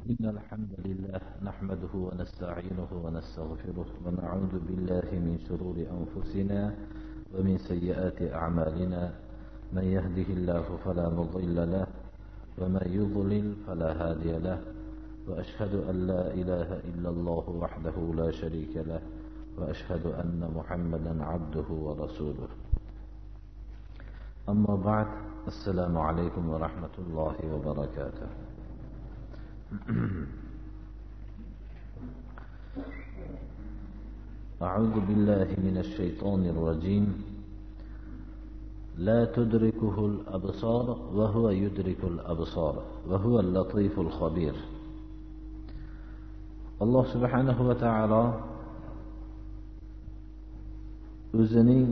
إن الحمد لله نحمده ونستعينه ونستغفره ونعوذ بالله من شرور أنفسنا ومن سيئات أعمالنا. من يهده الله فلا مضل له ومن يضلل فلا هادي له، وأشهد أن لا إله إلا الله وحده لا شريك له، وأشهد أن محمدا عبده ورسوله. أما بعد، السلام عليكم ورحمة الله وبركاته. أعوذ بالله من الشيطان الرجيم. لا تدركه الأبصار وهو يدرك الأبصار وهو اللطيف الخبير. Allah subhanahu va ta'ala o'zining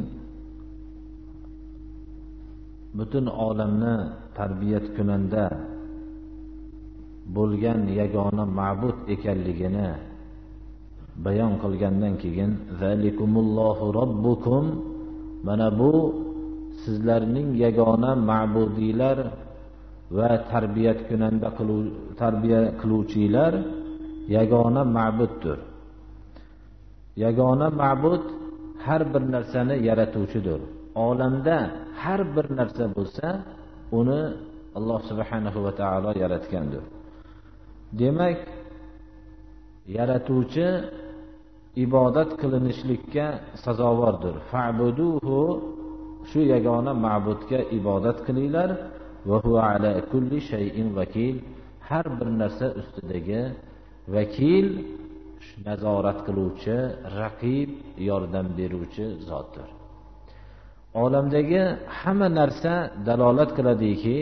butun olamni tarbiyat kunanda bo'lgan yagona ma'bud ekanligini bayon qilgandan keyin zalikumullohu robbukum, mana bu sizlarning yagona ma'budiylar va tarbiyat kunanda tarbiya qiluvchilar yagona ma'buddir. Yagona ma'bud har bir narsani yaratuvchidir. Olamda har bir narsa bo'lsa, uni Alloh subhanahu va taolo yaratgandir. Demak, yaratuvchi ibodat qilinishlikka sazovordir. Fa'buduhu, shu yagona ma'budga ibodat qilinglar. Va huva ala kulli shay'in vakil, har bir narsa ustidagi vakil, nazorat qiluvchi, raqib, yordam beruvchi zotdir. Olamdagi hamma narsa dalolat qiladiki,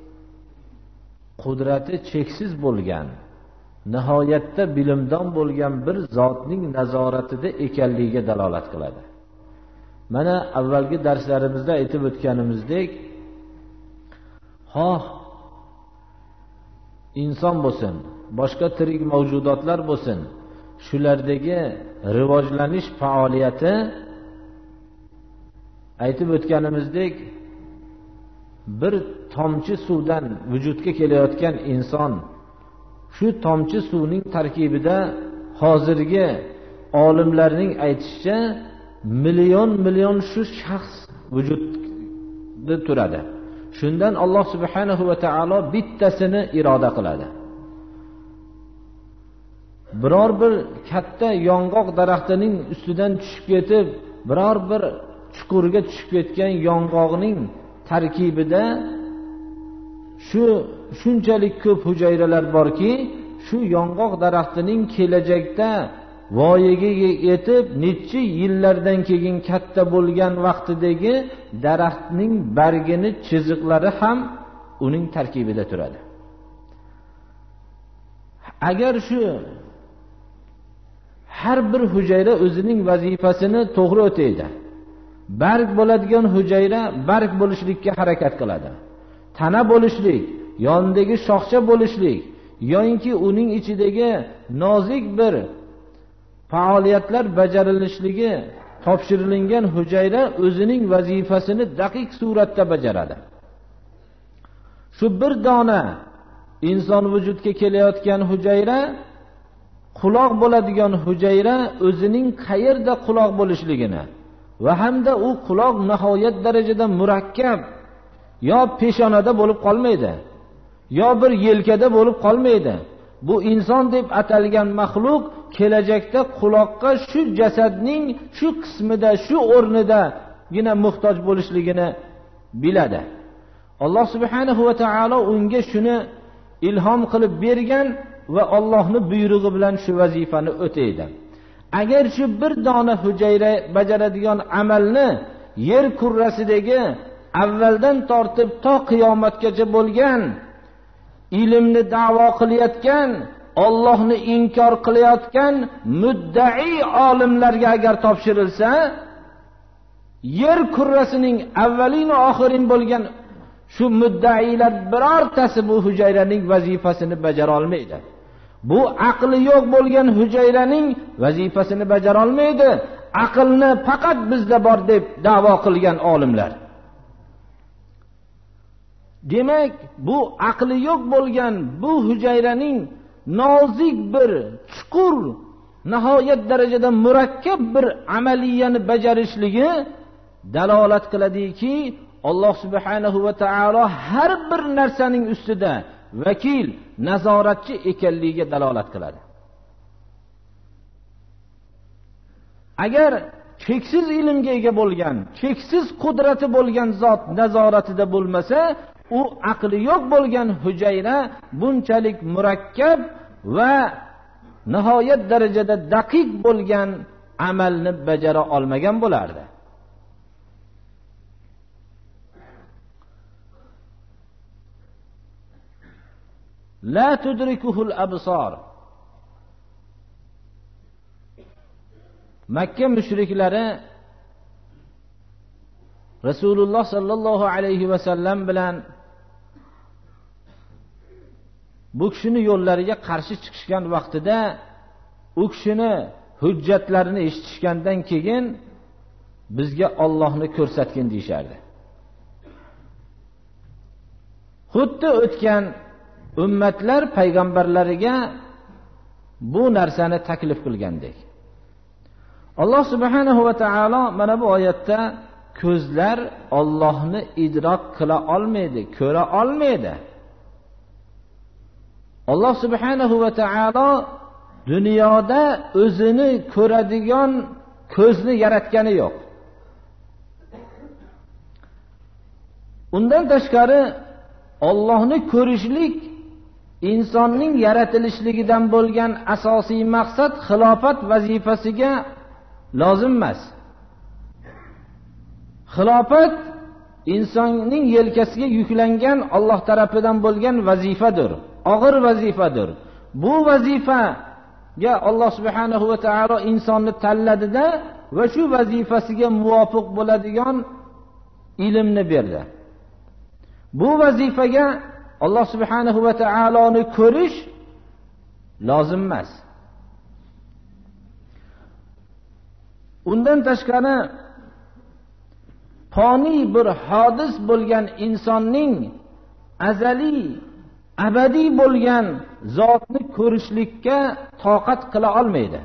qudrati cheksiz bo'lgan, nihoyatda bilimdon bo'lgan bir zotning nazoratida ekanligiga dalolat qiladi. Mana avvalgi darslarimizda aytib o'tganimizdek, xoh inson bo'lsin, boshqa tirik mavjudotlar bo'lsin, shulardagi rivojlanish faoliyati aytib o'tganimizdek, bir tomchi suvdan vujudga kelayotgan inson, shu tomchi suvning tarkibida hozirgi olimlarning aytishicha million shu shaxs vujudda turadi. Shundan Alloh subhanahu va taolo bittasini iroda qiladi. Biror bir katta yong'oq daraxtining ustidan tushib ketib, biror bir chuqurga tushib ketgan yong'oqning tarkibida shunchalik ko'p hujayralar borki, shu yong'oq daraxtining kelajakda voyaga yetib necha yillardan keyin katta bo'lgan vaqtidagi daraxtning bargini chiziqlari ham uning tarkibida turadi. Agar shu har bir hujayra o'zining vazifasini to'g'ri o'taydi, barg bo'ladigan hujayra barg bo'lishlikka harakat qiladi. Tana bo'lishlik, yonidagi shoxcha bo'lishlik, yoki uning ichidagi nozik bir faoliyatlar bajarilishligi topshirilgan hujayra o'zining vazifasini daqiq suratda bajaradi. Shu bir dona inson vujudga kelayotgan hujayra, quloq bo'ladigan hujayra o'zining qayerda quloq bo'lishligini va hamda u quloq nihoyat darajada murakkab, yo peshonada bo'lib qolmaydi, yo bir yelkada bo'lib qolmaydi. Bu inson deb atalgan maxluq kelajakda quloqqa shu jasadning shu qismida, shu o'rnidagina muhtoj bo'lishligini biladi. Alloh subhanahu va taolo unga shuni ilhom qilib bergan va Allohning buyrug'i bilan shu vazifani o'taydi. Agar shu bir dona hujayra bajaradigan amalni yer kurrasidagi avvaldan tortib to qiyomatgacha bo'lgan ilmni da'vo qilayotgan, Allohni inkor qilayotgan muddai olimlarga agar topshirilsa, yer kurrasining avvalin va oxirin bo'lgan shu muddailar birortasi bu hujayraning vazifasini bajara olmaydi. Bu aqli yo'q bo'lgan hujayraning vazifasini bajara olmaydi. Aqlni faqat bizda bor deb da'vo qilgan olimlar. Demak, bu aqli yo'q bo'lgan bu hujayraning nozik bir, chuqur, nihoyat darajada murakkab bir amaliyani bajarishligi dalolat qiladiki, Alloh subhanahu va taolo har bir narsaning ustida vakil, nazoratchi ekanligiga dalolat qiladi. Agar cheksiz ilmga ega bo'lgan, cheksiz qudrati bo'lgan zot nazoratida bo'lmasa, u aqli yo'q bo'lgan hujayra bunchalik murakkab va nihoyat darajada daqiq bo'lgan amalni bajara olmagan bo'lardi. La tudrikuhul absar. Makka mushriklari Rasululloh sallallohu alayhi va sallam bilan bu kishini yo'llariga qarshi chiqishgan vaqtida u kishini hujjatlarini eshitishgandan keyin bizga Allohni ko'rsatgin deyishardi. Xuddi o'tgan ummatlar payg'ambarlariga bu narsani taklif qilgandek. Alloh subhanahu va taolo mana bu oyatda ko'zlar Allohni idrok qila olmaydi, ko'ra olmaydi. Alloh subhanahu va taolo dunyoda o'zini ko'radigan ko'zni yaratgani yo'q. Undan tashqari Allohni ko'rishlik insonning yaratilishligidan bo'lgan asosiy maqsad xilofat vazifasiga lozim emas. Xilofat insonning yelkasiga yuklangan Alloh tarafidan bo'lgan vazifadir, og'ir vazifadir. Bu vazifaga Alloh subhanahu va taolo insonni tanladida va shu vazifasiga muvofiq bo'ladigan ilmni berdi. Bu vazifaga Alloh subhanahu va taoloni ko'rish lozim emas. Undan tashqari foniy bir hodis bo'lgan insonning azaliy, abadiy bo'lgan zotni ko'rishlikka toqat qila olmaydi.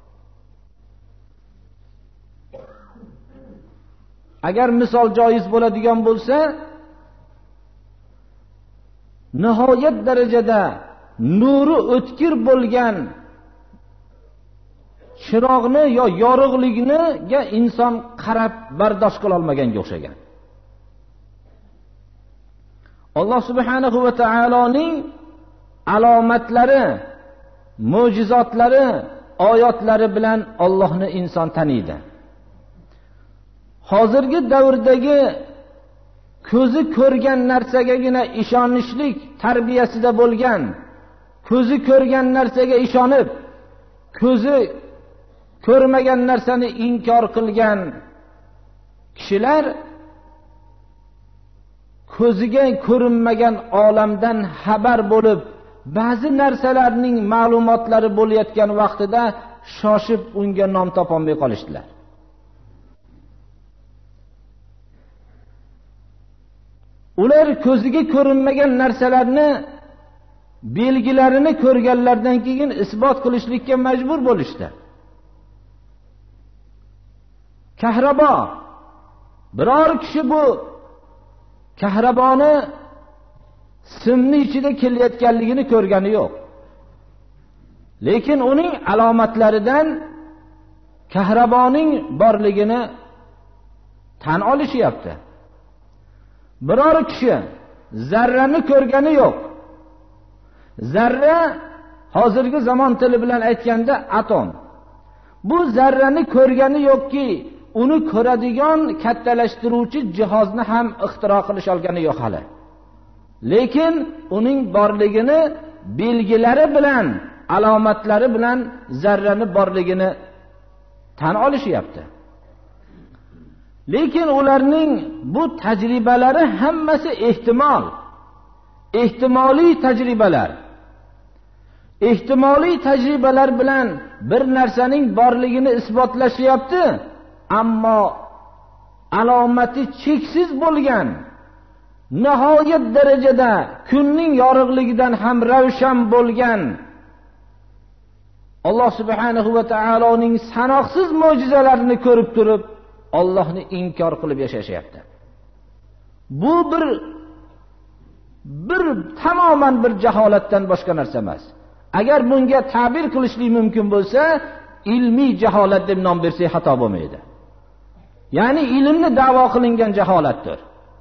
Agar misol joiz bo'ladigan bo'lsa, nihoyat darajada nuri o'tkir bo'lgan chiroqni yo yorug'likniga inson qarab bardosh qila olmaganga o'xshagan. Alloh subhanahu va taoloning alomatlari, mo'jizotlari, oyatlari bilan Allohni inson taniydi. Hozirgi davrdagi ko'zi ko'rgan narsagagina ishonishlik tarbiyasida bo'lgan, ko'zi ko'rgan narsaga ishonib, ko'zi ko'rmagan narsani inkor qilgan kishilar ko'ziga ko'rinmagan olamdan xabar bo'lib, ba'zi narsalarning ma'lumotlari bo'layotgan vaqtida shoshib unga nom topolmay qolishdilar. Ular ko'ziga ko'rinmagan narsalarni belgilarini ko'rganlardan keyin isbot qilishlikka majbur bo'lishdi. Kahrabo, biror kishi bu kahraboni simni ichida kelayotganligini ko'rgani yo'q. Lekin uning alomatlaridan kahraboning borligini tan olishyapti. Biror kishi zarrani ko'rgani yo'q. Zarra hozirgi zamon tili bilan aytganda atom. Bu zarrani ko'rgani yo'qki, uni ko'radigan kattalashtiruvchi jihozni ham ixtiro qilish olgani yo'q hali. Lekin uning borligini belgilari bilan, alomatlari bilan zarrani borligini tan olishyapti. Lekin ularning bu tajribalari hammasi ehtimoliy tajribalar. Ehtimoliy tajribalar bilan bir narsaning borligini isbotlashyapti, ammo alomati cheksiz bo'lgan, nihoyat darajada kunning yorug'ligidan ham ravshan bo'lgan Alloh subhanahu va taoloning sanoqsiz mo'jizalarini ko'rib turib, Allohni inkor qilib yashashyapti. Bu bir tamoman bir jaholatdan boshqa narsa emas. Agar bunga ta'bir qilishlik mumkin bo'lsa, ilmiy jaholat deb nom bersak xato bo'lmaydi. Ya'ni ilmni da'vo qilingan jaholatdir.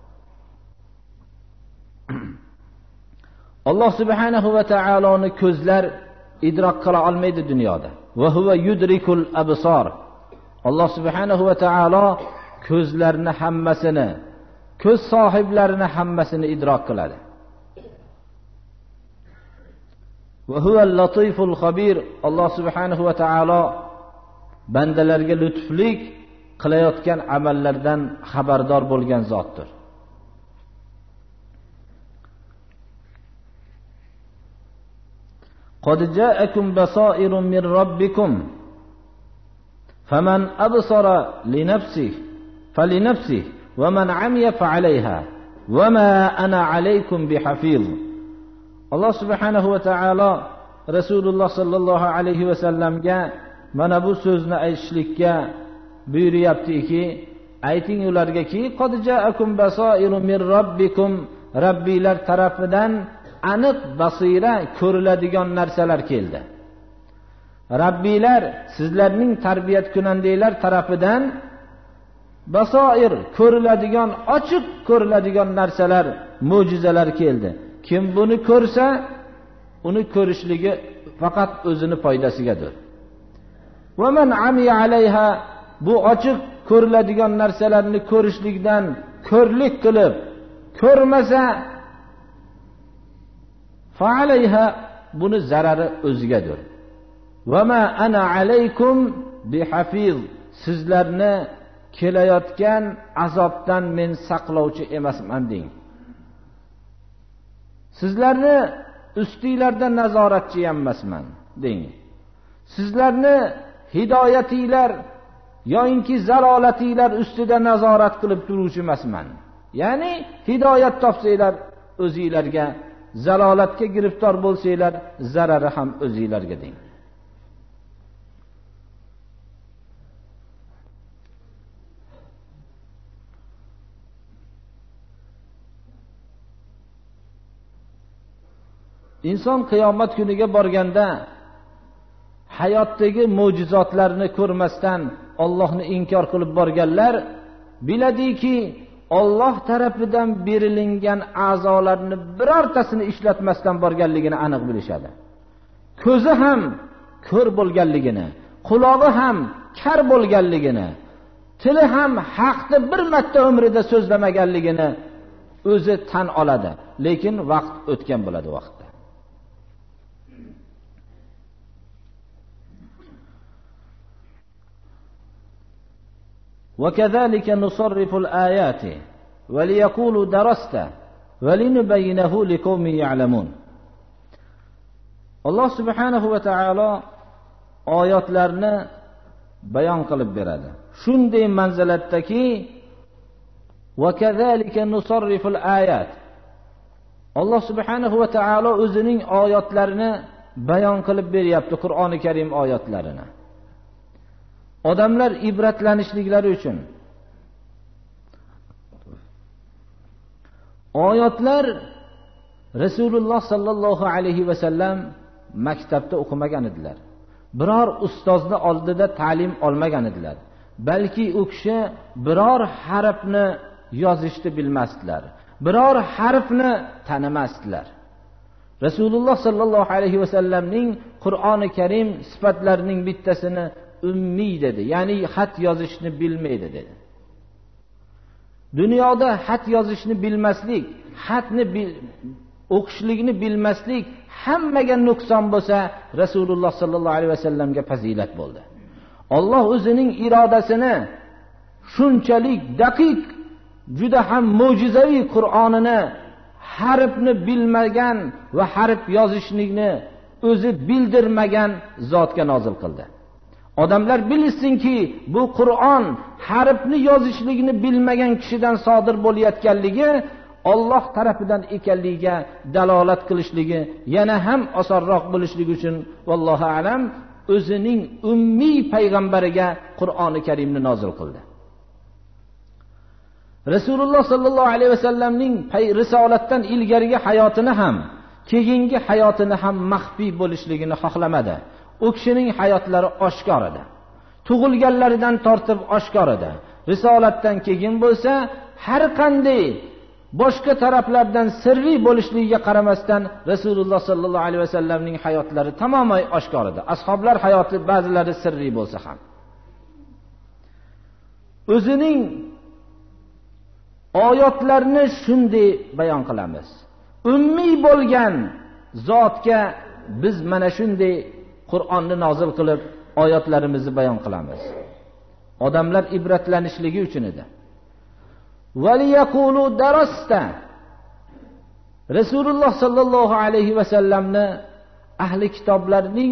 Alloh subhanahu va taoloni ko'zlar idrok qila olmaydi dunyoda. Va huwa yudrikul absar. Alloh subhanahu va taolo ko'zlarni hammasini, ko'z sohiblarini hammasini idrok qiladi. Va huval latiful xabir. Alloh subhanahu va taolo bandalarga lutflik qilayotgan amallardan xabardor bo'lgan zotdir. Qad ja'akum basairun min rabbikum faman absara li nafsihi falinafsihi wa man 'amiya fa'alayha wa ma ana 'alaykum bihafiz. Alloh subhanahu va taolo Rasululloh sallallohu alayhi va sallamga mana bu so'zni aytishlikka buyuryaptiki, ayting ulargaki, qad ja'akum basairun min rabbikum, Rabbilar tarafidan aniq basira ko'riladigan narsalar keldi. Rabbilar sizlarning tarbiyat kunandanglar tarafidan basoir ko'riladigan, ochiq ko'riladigan narsalar, mo'jizalar keldi. Kim buni ko'rsa, uni ko'rishligi faqat o'zini foydasigadir. Va man 'amiya 'alayha, bu ochiq ko'riladigan narsalarni ko'rishlikdan ko'rlik qilib ko'rmasa, fa'alayha, buni zarari o'zigadir. Va ma ana 'alaykum bihafiz, sizlarni kelayotgan azobdan men saqlovchi emasman deng. Sizlarni ustinglarda nazoratchi emasman deng. Sizlarni hidoyatinglar yoinki zalolatinglar ustida nazorat qilib turuvchi emasman. Ya'ni hidoyat topsanglar o'zingizlarga, zalolatga giriftor bo'lsanglar zarari ham o'zingizlarga deng. Inson qiyomat kuniga borganda hayotdagi mo'jizotlarni ko'rmasdan Allohni inkor qilib borganlar biladiki, Alloh tarafidan berilingan a'zolarni birortasini ishlatmasdan borganligini aniq bilishadi. Ko'zi ham ko'r bo'lganligini, qulog'i ham kar bo'lganligini, tili ham haqni bir marta umrida so'zlamaganligini o'zi tan oladi. Lekin vaqt o'tgan bo'ladi vaqtda. وكذلك نصرف الآيات وليقولوا درست ولنبينه لقوم يعلمون. Alloh subhanahu va taolo oyatlarni bayon qilib beradi. Shunday manzilatdaki, وكذلك نصرف الآيات. Alloh subhanahu va taolo o'zining oyatlarini bayon qilib beryapti, Qur'oni Karim oyatlarini. Odamlar ibratlanishliklari uchun. Oyatlar Rasululloh sallallohu alayhi va sallam maktabda o'qimagan edilar. Biror ustozning oldida ta'lim olmagan edilar. Balki u kishi biror harfni yozishni bilmasdilar. Biror harfni tanimasdilar. Rasululloh sallallohu alayhi va sallamning Qur'oni Karim sifatlarining bittasini ummiy dedi. Ya'ni xat yozishni bilmaydi dedi. Dunyoda xat yozishni bilmaslik, xatni o'qishlikni bilmaslik hammaga nuqson bo'lsa, Rasululloh sallallohu alayhi vasallamga fazilat bo'ldi. Alloh o'zining irodasini shunchalik daqiq, juda ham mo'jizaviy Qur'onini harfni bilmagan va harf yozishlikni o'zi bildirmagan zotga nozil qildi. Odamlar bilsinki, bu Qur'on harfni yozishligini bilmagan kishidan sodir bo'layotganligi Alloh tarafidan ekanligiga dalolat qilishligi yana ham osonroq bo'lishligi uchun vallohu alam o'zining ummiy payg'ambariga Qur'oni Karimni nozil qildi. Rasululloh sallallohu alayhi vasallamning risolatdan ilgarigi hayotini ham, keyingi hayotini ham maxfiy bo'lishligini xohlamadi. U kishining hayotlari oshkor edi. Tug'ilganlaridan tortib oshkor edi. Risolatdan keyin bo'lsa, har qanday boshqa taraflardan sirli bo'lishligiga qaramasdan Rasululloh sallallohu alayhi vasallamning hayotlari tamoman oshkor edi. Ashoblar hayoti ba'zilari sirli bo'lsa ham. O'zining oyatlarni shunday bayon qilamiz. Ummiy bo'lgan zotga biz mana shunday Qur'onni nozil qilib oyatlarimizni bayon qilamiz. Odamlar ibratlanishligi uchun edi. Valiyaqulu darasta. Rasululloh sallallohu alayhi vasallamni ahli kitoblarning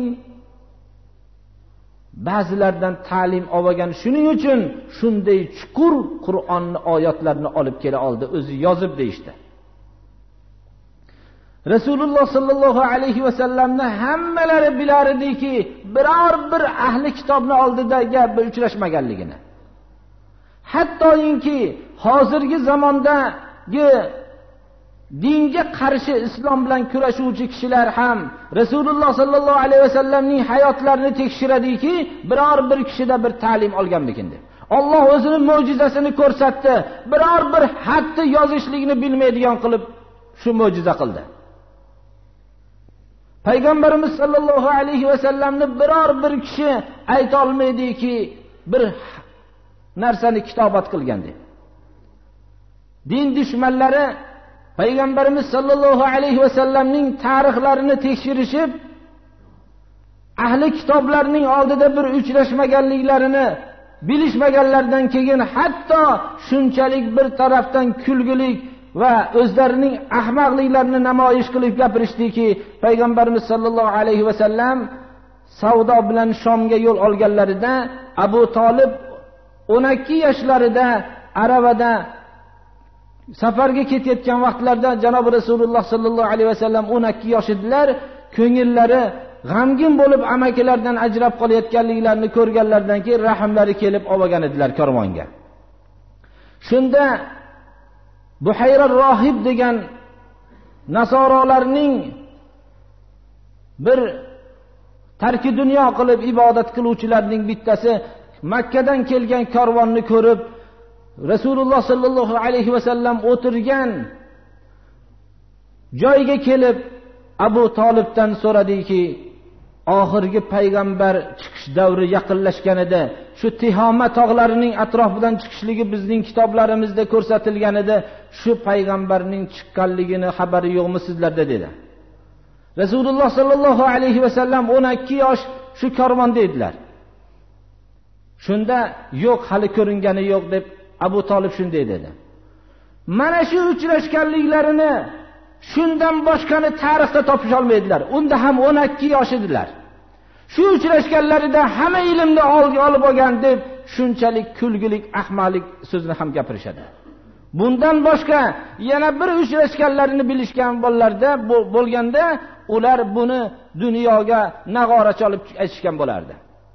ba'zilaridan ta'lim olgan, shuning uchun shunday chuqur Qur'onni oyatlarini olib kela oldi, o'zi yozib deyishdi. Rasululloh sallallohu alayhi vasallamni hammalari bilar ediki, biror bir ahli kitobni oldidagi uchrashmaganligini. Hattoki hozirgi zamondagi dinga qarshi islom bilan kurashuvchi kishilar ham Rasululloh sallallohu alayhi vasallamning hayotlarini tekshiradiki, biror bir kishida bir ta'lim olganmikin deb. Alloh o'zining mo'jizasini ko'rsatdi. Biror bir xatni yozishlikni bilmaydigan qilib shu mo'jiza qildi. Payg'ambarimiz sallallohu alayhi vasallamni biror bir kishi ayta olmaydiki, bir narsani kitobat qilgan deb. Din dushmanlari Payg'ambarimiz sallallohu alayhi vasallamning tarixlarini tekshirishib, ahli kitoblarning oldida bir uchrashmaganliklarini bilishmaganlardan keyin hatto shunchalik bir tarafdan kulgulik va o'zlarining ahmoqliklarini namoyish qilib gapirishdiki, Payg'ambarimiz sallallohu alayhi vasallam savdo bilan Shomga yo'l olganlarida Abu Talib 12 yoshlarida aravada safarga ketayotgan vaqtlarda Janob Rasululloh sallallohu alayhi vasallam 12 yosh edilar. Ko'ngillari g'amgin bo'lib amakilardan ajrab qolayotganliklarini ko'rganlardan keyin rahmlari kelib olgan edilar karvonga. Shunda Buhayra rohib degan nasorolarning bir tarki dunyo qilib ibodat qiluvchilarning bittasi Makkadan kelgan karvonni ko'rib, Rasululloh sallallohu alayhi vasallam o'tirgan joyga kelib Abu Talibdan so'radiki, oxirgi payg'ambar chiqish davri yaqinlashganida shu Tihoma tog'larining atrofidan chiqishligi bizning kitoblarimizda ko'rsatilgan edi. Shu payg'ambarning chiqqanligini xabari yo'qmi sizlarda dedi. Rasululloh sallallohu alayhi vasallam 12 yosh shu karvonda edilar. Shunda yo'q, hali ko'ringani yo'q deb Abu Talib shunday dedi. Mana shu uchrashganliklarini shundan boshqani tarixda topish olmaydilar. Unda ham 12 yosh edilar. Shu uchrashganlarida hamma ilmni olib olgan deb shunchalik kulgulik, ahmoqlik so'zni ham gapirishadi. Bundan boshqa yana bir uchrashganlarini bilishgan bolalarda bo'lganda ular buni dunyoga nag'ora chalib aytishgan bo'lardi.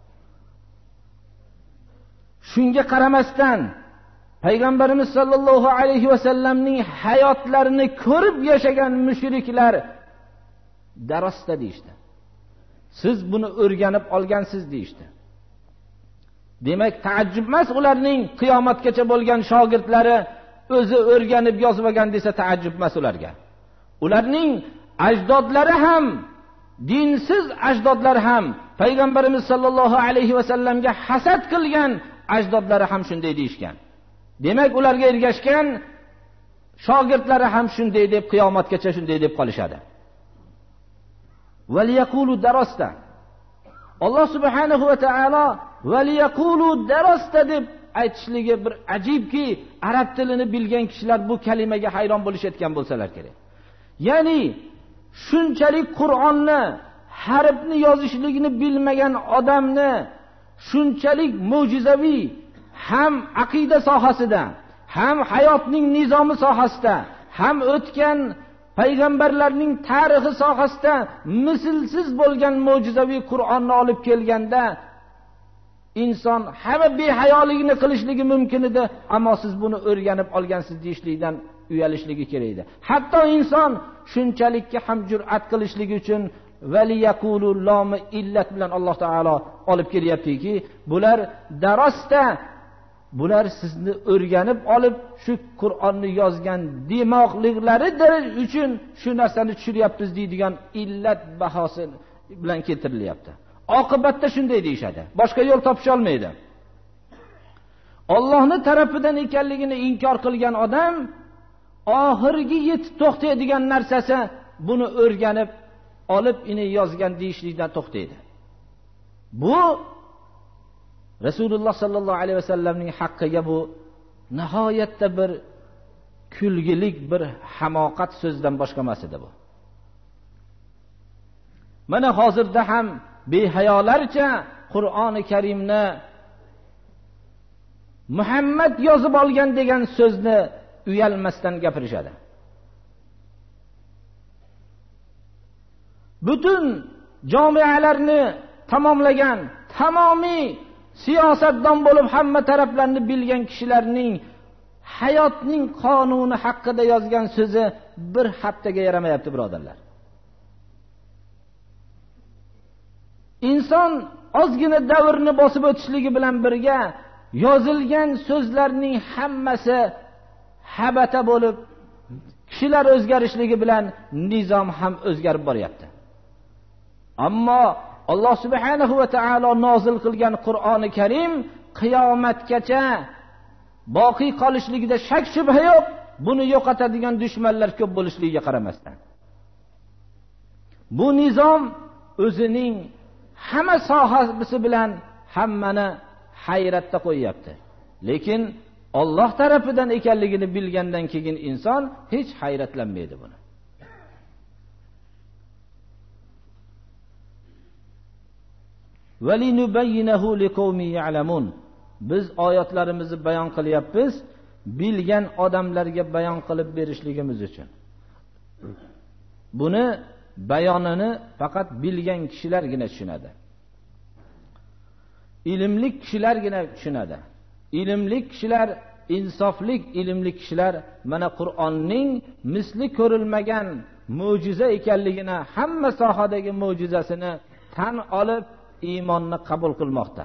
Shunga qaramasdan Payg'ambarimiz sallallohu alayhi vasallamning hayotlarini ko'rib yashagan mushriklar darasta deyishdi. Siz buni o'rganib olgansiz deyishdi. Demak, taajjub emas ularning qiyomatgacha bo'lgan shogirdlari o'zi o'rganib yozib olgan desa taajjub emas ularga. Ularning ajdodlari ham, dinsiz ajdodlari ham Payg'ambarimiz sallallohu alayhi vasallamga hasad qilgan ajdodlari ham shunday deyishgan. Demak, ularga ergashgan shogirdlari ham shunday deb qiyomatgacha shunday deb qolishadi. Valiyaqulu darasta. Alloh subhanahu va taolo valiyaqulu darasta deb aytishligi bir ajibki, arab tilini bilgan kishilar bu kalimaga hayron bo'lishayotgan bo'lsalar kerak. Ya'ni shunchalik Qur'onni harfni yozishligini bilmagan odamni shunchalik mo'jizaviy ham aqida sohasida, ham hayotning nizomi sohasida, ham o'tgan payg'ambarlarning tarixi sohasida mislsiz bo'lgan mo'jizaviy Qur'onni olib kelganda inson hamma behayoligini qilishligi mumkin edi, ammo siz buni o'rganib olgansiz deyishlikdan uyalishligi kerak edi. Hatto inson shunchalikka ham jur'at qilishligi uchun valiyaqulu lomi illat bilan Alloh taolo olib kelyaptiki, bular darosda, bular sizni o'rganib olib shu Qur'onni yozgan demoqliklaridir uchun shu narsani tushiryapmiz deydigan illat bahosi bilan keltirilyapti. Oqibatda shunday deyishadi. Boshqa yo'l topisha olmaydi. Allohning tarafidan ekanligini inkor qilgan odam oxirgi yetib to'xtaydigan narsasi buni o'rganib olib ini yozgan deyishlikdan to'xtaydi. Bu Rasululloh sallallohu alayhi vasallamning haqqiga bu nihoyatda bir kulgilik, bir hamoqat so'zdan boshqa emas edi bu. Mana hozirda ham behayolarcha Qur'oni Karimni Muhammad yozib olgan degan so'zni uyalmasdan gapirishadi. Butun jamialarni tamomlagan, tamomiy siyosatdan bo'lib hamma taraflarni bilgan kishilarning hayotning qonuni haqida yozgan so'zi bir haftaga yaramayapti, birodarlar. Inson ozgina davrni bosib o'tishligi bilan birga yozilgan so'zlarning hammasi habata bo'lib, kishilar o'zgarishligi bilan nizom ham o'zgarib boryapti. Ammo Alloh subhanahu va taolo nozil qilgan Qur'oni Karim qiyomatgacha boqiy qolishligida shak shubha yo'q. Buni yo'qotadigan dushmanlar ko'p bo'lishligiga qaramasdan, bu nizom o'zining hamma sohasi bilan hammani hayratda qo'yyapti. Lekin Alloh tarafidan ekanligini bilgandan keyin inson hech hayratlanmaydi buni. وَلِنُبَيِّنَهُ لِقَوْمٍ يَعْلَمُونَ. Biz oyatlarimizni bayon qilyapmiz, bilgan odamlarga bayon qilib berishligimiz uchun. Buni bayonini faqat bilgan kishilargina tushunadi. Ilmli kishilargina tushunadi. Ilmli kishilar, insoflik ilmli kishilar mana Qur'onning misli ko'rilmagan mo'jiza ekanligini, hamma sohadagi mo'jizasini tan olib iymonni qabul qilmoqda.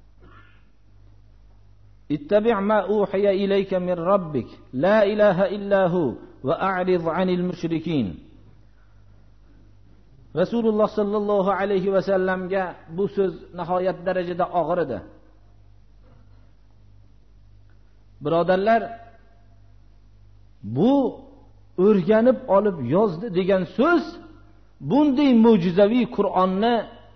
Ittabi' ma uhiya ilayka min robbik la ilaha illa hu va a'rid 'anil mushrikin. Rasululloh sallallohu alayhi va sallamga bu so'z nihoyat darajada og'ir edi. Birodarlar, bu o'rganib olib yozdi degan so'z bunday mo'jizaviy Qur'onni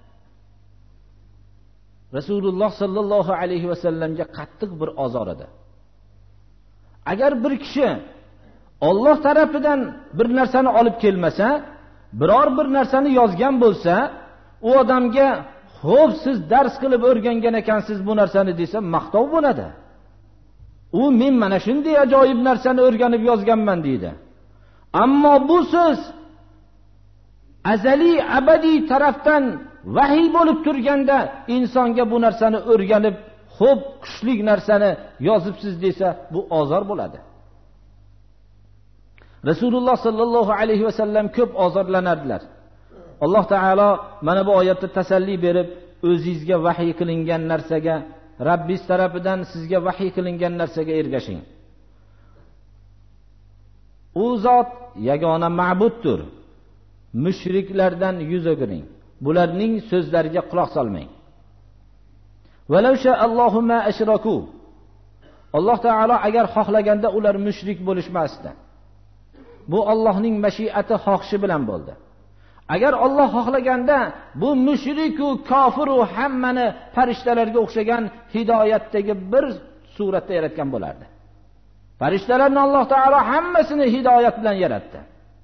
Rasululloh sallallohu alayhi va sallamga qattiq bir ozor edi. Agar bir kishi Alloh tarafidan bir narsani olib kelmasa, biror bir narsani yozgan bo'lsa, u odamga "Xo'p, siz dars qilib o'rgangan ekansiz bu narsani" desa maqtov bo'ladi. U men mana shunday ajoyib narsani o'rganib yozganman deydi. Ammo bu so'z azaliy, abadiy tarafdan vahiy bo'lib turganda insonga bu narsani o'rganib, "Xo'p, kuchli narsani yozibsiz" desa bu ozor bo'ladi. Rasululloh sallallohu alayhi va sallam ko'p ozorlanardilar. Alloh taolo mana bu oyatda tasalli berib, o'zingizga vahiy qilingan narsaga, Rabbingiz tarafidan sizga vahiy qilingan narsaga ergashing. U zot yagona ma'buddir. Mushriklardan yuz o'giring. Bularning so'zlariga quloq solmang. Walau sha'allohu ma ashraku. Alloh taolo agar xohlaganda ular mushrik bo'lishmasdi. Bu Allohning mashiati, xohishi bilan bo'ldi. Agar Alloh xohlaganda bu mushrik va kofir va hammani farishtalarga o'xshagan hidoyatdagi bir suratda yaratgan bo'lardi. Farishtalarni Alloh taolo hammasini hidoyat bilan yaratdi.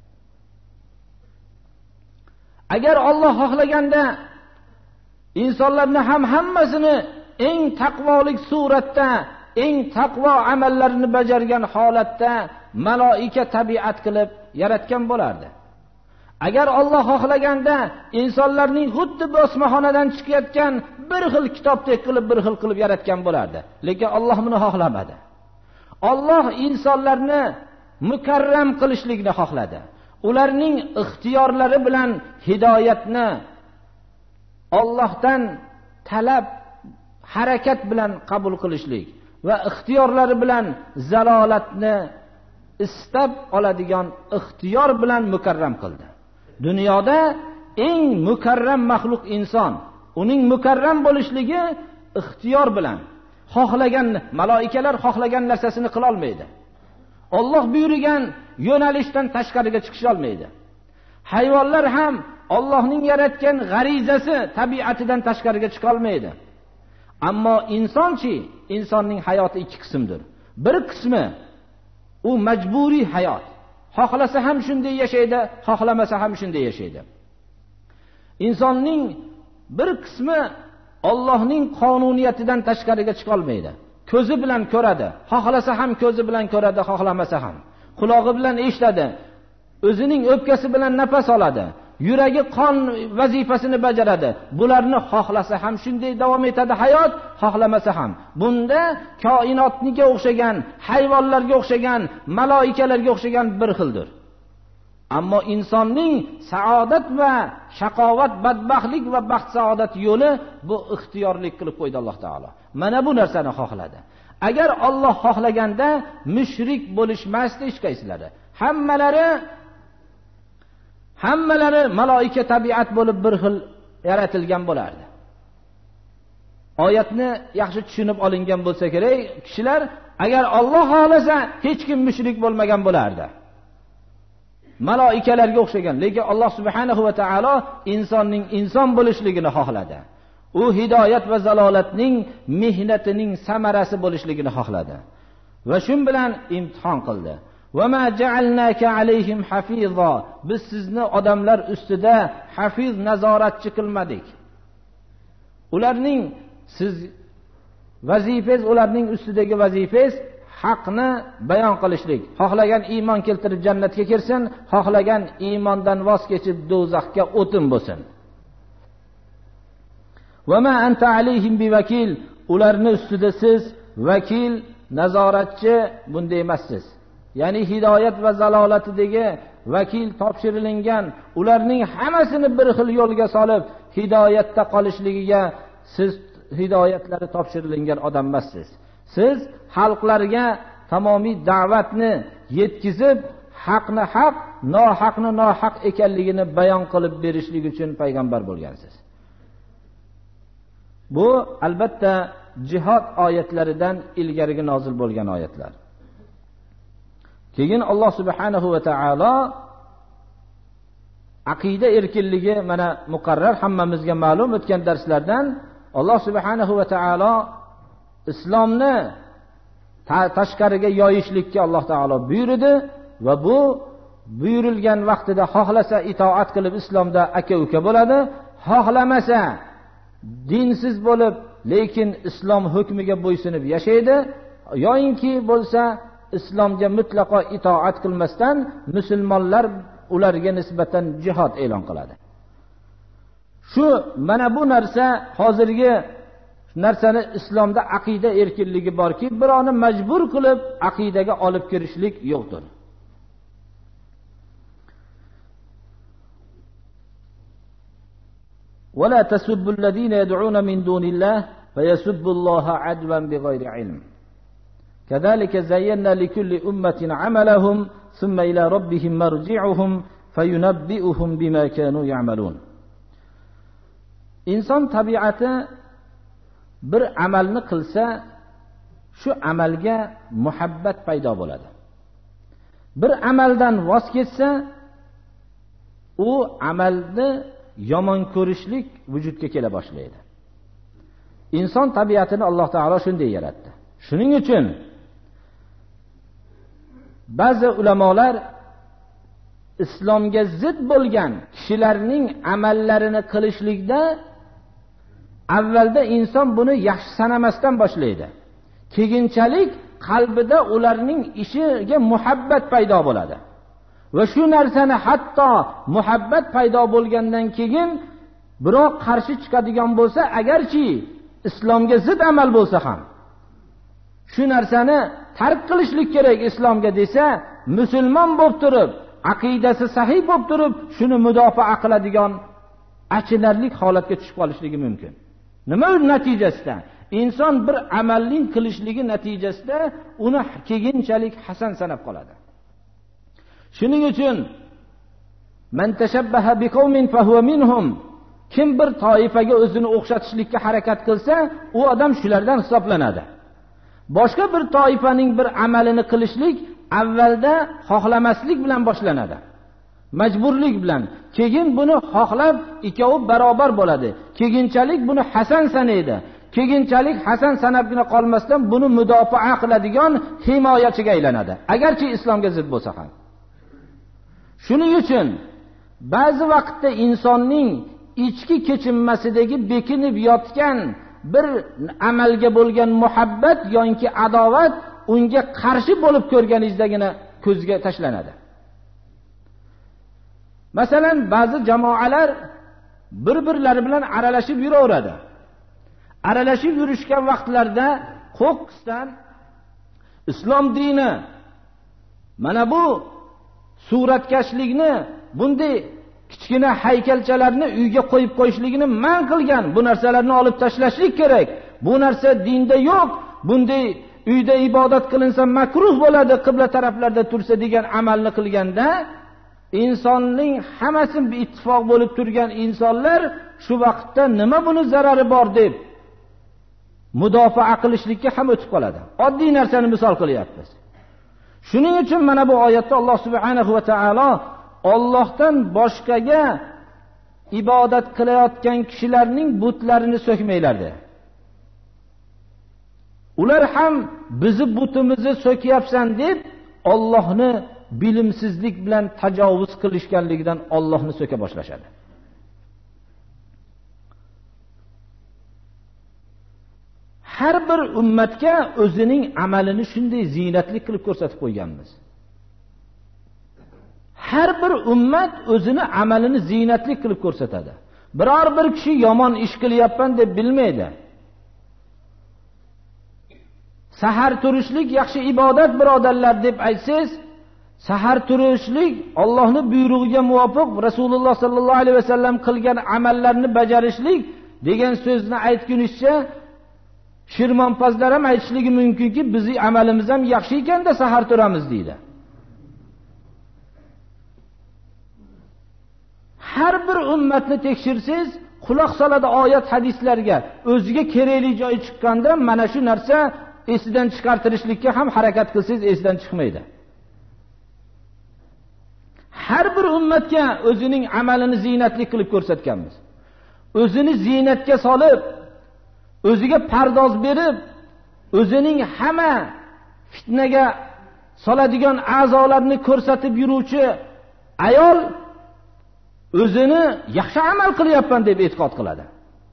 Agar Alloh xohlaganda insonlarni ham hammasini eng taqvolik suratda, eng taqvo amallarini bajargan holatda maloika tabiat qilib yaratgan bo'lardi. Agar Alloh xohlaganda insonlarning xuddi bosmaxonadan chiqayotgan bir xil kitobdek qilib, bir xil qilib yaratgan bo'lardi. Lekin Alloh buni xohlamadi. Alloh insonlarni mukarram qilishlikni xohladi. Ularning ixtiyorlari bilan hidoyatni Allohdan talab, harakat bilan qabul qilishlik va ixtiyorlari bilan zalolatni istab oladigan ixtiyor bilan mukarram qildi. Dunyoda eng mukarram maxluq inson. Uning mukarram bo'lishligi ixtiyor bilan. Xohlagan maloikalar xohlagan narsasini qila olmaydi. Alloh buyurgan yo'nalishdan tashqariga chiqisha olmaydi. Hayvonlar ham Allohning yaratgan g'arizasi, tabiatidan tashqariga chiqa olmaydi. Ammo insonchi, insonning hayoti ikki qismdir. Bir qismi u majburiy hayot. Xohlasa ham shunday yashaydi, xohlamasa ham shunday yashaydi. Insonning bir qismi Allohning qonuniyatidan tashqariga chiqa olmaydi. Ko'zi bilan ko'radi, xohlasa ham ko'zi bilan ko'radi, xohlamasa ham. Qulog'i bilan eshitadi, o'zining o'pkasi bilan nafas oladi, yuragi qon vazifasini bajaradi. Bularni xohlasa ham shunday davom etadi hayot, xohlamasa ham. Bunda koinotniga o'xshagan, hayvonlarga o'xshagan, maloikalarga o'xshagan bir xildir. Ammo insonning saodat va shaqovat, badbaxtlik va baxt saodat yo'li bu ixtiyorlik qilib qo'ydi Alloh taolo. Mana bu narsani xohladi. Agar Alloh xohlaganda mushrik bo'lishmasdi hech qaysilari. Hammalari maloika tabiat bo'lib bir xil yaratilgan bo'lardi. Oyatni yaxshi tushunib olingan bo'lsa kerak, kishilar agar Alloh xohlasa hech kim mushrik bo'lmagan bo'lardi. Maloikalarga o'xshagan, lekin Alloh subhanahu va taolo insonning inson bo'lishligini xohladi. U hidoyat va zalolatning mehnatining samarasi bo'lishligini xohladi. Va shun bilan imtihon qildi. Va ma ja'alnaka alayhim hafiza. Biz sizni odamlar ustida hafiz, nazoratchi qilmadik. Ularning siz vazifangiz, ularning ustidagi vazifangiz haqni bayon qilishlik. Xohlagan iymon keltirib jannatga kirsin, xohlagan iymondan voz kechib do'zaxga o'tin bo'lsin. Va ma anta alayhim bivakil. Ularni ustida siz vakil, nazoratchi bunday emassiz. Ya'ni hidoyat va zalolatidagi vakil topshirilgan, ularning hammasini bir xil yo'lga solib hidoyatda qolishligiga siz hidoyatlari topshirilgan odam emassiz. Siz xalqlarga tamomiy da'vatni yetkizib, haqni haq, nohaqni nohaq ekanligini bayon qilib berishlik uchun payg'ambar bo'lgansiz. Bu albatta jihod oyatlaridan ilgarigi nozil bo'lgan oyatlar. Keyin Alloh subhanahu va taolo aqida erkinligi mana muqarrar, hammamizga ma'lum o'tgan darslardan Alloh subhanahu va taolo islomni tashqariga yoyishlikka Alloh taolo buyurdi va bu buyurilgan vaqtida xohlasa itoat qilib islomda aka-uka bo'ladi, xohlamasa dinsiz bo'lib lekin islom hukmiga bo'ysunib yashaydi, yoyinki bo'lsa islomga mutlaqo itoat qilmasdan musulmonlar ularga nisbatan jihod e'lon qiladi. Shu mana bu narsa hozirgi narsani islomda aqida erkinligi borki, birovni majbur qilib aqidaga olib kirishlik yo'qdir. ولا تسبوا الذين يدعون من دون الله فيسبوا الله عدوا بغير علم كذلك زينا لكل أمة عملهم ثم إلى ربهم مرجعهم فينبئهم بما كانوا يعملون. İnson tabiati bir amalni qilsa, shu amalga muhabbat paydo bo'ladi. Bir amaldan voz kechsa, u amalni yomon ko'rishlik vujudga kela boshlaydi. Inson tabiatini Alloh taolo shunday yaratdi. Shuning uchun ba'zi ulamolar islomga zid bo'lgan kishilarning amallarini qilishlikda avvalda inson buni yaxshi sanamasdan boshlaydi. Keyinchalik qalbida ularning ishiga muhabbat paydo bo'ladi. Va shu narsani hatto muhabbat paydo bo'lgandan keyin biroq qarshi chiqadigan bo'lsa, agarchi islomga zid amal bo'lsa ham shu narsani tark qilishlik kerak islomga desa, musulmon bo'lib turib, aqidasi sahih bo'lib turib, shuni mudofaa qiladigan achinarli holatga tushib qolishligi mumkin. Nima natijasida? Inson bir amalning qilishligi natijasida uni keyinchalik hasan sanab qoladi. Shuning uchun man tashabbaha biqawmin fahuwa minhum, kim bir toifaga o'zini o'xshatishlikka harakat qilsa, u odam shulardan hisoblanadi. Boshqa bir toifaning bir amalini qilishlik avvalda xohlamaslik bilan boshlanadi. Majburlik bilan. Keyin buni xohlab ikkovi barobar bo'ladi. Keyinchalik buni hasan sanaydi. Keyinchalik hasan sanabgina qolmasdan buni mudofaa qiladigan himoyachiga aylanadi. Agarchi islomga zid bo'lsa ham. Shuning uchun ba'zi vaqtda insonning ichki kechinmasidagi bekinib yotgan bir amalga bo'lgan muhabbat yoki adovat unga qarshi bo'lib ko'rganingizdagina ko'zga tashlanadi. Masalan, ba'zi jamoalar bir-birlari bilan aralashib yuraveradi. Aralashib yurishgan vaqtlarda qo'qqisdan islom dini mana bu suratkashlikni, bunday kichkina haykalchalarni uyga qo'yib qo'yishligini man qilgan. Bu narsalarni olib tashlashlik kerak. Bu narsa dinda yo'q. Bunday uyda ibodat qilinsa makruh bo'ladi, qibla taraflarda tursa degan amalni qilganda, insonning hammasi bir ittifoq bo'lib turgan insonlar shu vaqtda nima buni zarari bor deb mudofaa qilishlikka ham o'tib qoladi. Oddiy narsani misol qilyapmiz. Shuning uchun mana bu oyatda Alloh subhanahu va taolo Allohdan boshqaga ibodat qilayotgan kishilarning butlarini so'kmanglar dedi. Ular ham bizni butimizni so'kyapsan deb Allohni bilimsizlik bilan tajovuz qilishganligidan Allohni so'ka boshlashadi. Har bir ummatga o'zining amalini shunday ziynatli qilib ko'rsatib qo'yganmiz. Har bir ummat o'zini amalini ziynatli qilib ko'rsatadi. Biror bir kishi yomon ish qilyapman deb bilmaydi. Sahar turishlik yaxshi ibodat birodarlar deb aytsangiz, sahar turishlik Allohning buyrug'iga muvofiq Rasululloh sallallohu alayhi vasallam qilgan amallarni bajarishlik degan so'zni aytgunizcha, shirmonpazlar ham aytishligi mumkinki, bizning amalimiz ham yaxshi ekanda sahar turamiz deydi. Har bir ummatni tekshirsangiz, quloq soladi oyat hadislarga. O'ziga kerakli joyi chiqqanda mana shu narsa esidan chiqartirishlikka ham harakat qilsangiz esidan chiqmaydi. Har bir ummatga o'zining amalini ziynatli qilib ko'rsatganmiz. O'zini ziynatga solib, o'ziga pardoz berib, o'zining hamma fitnaga soladigan a'zolarni ko'rsatib yuruvchi ayol o'zini yaxshi amal qilyapman deb e'tiqod qiladi.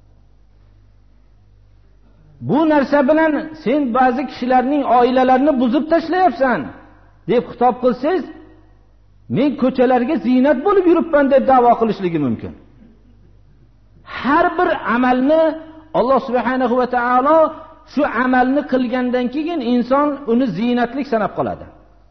Bu narsa bilan sen ba'zi kishilarning oilalarini buzib tashlayapsan deb xitob qilsangiz, men ko'chalarga ziynat bo'lib yuribman deb da'vo qilishligi mumkin. Har bir amalni Alloh subhanahu va taolo shu amalni qilgandan keyin inson uni ziynatlik sanab qoladi.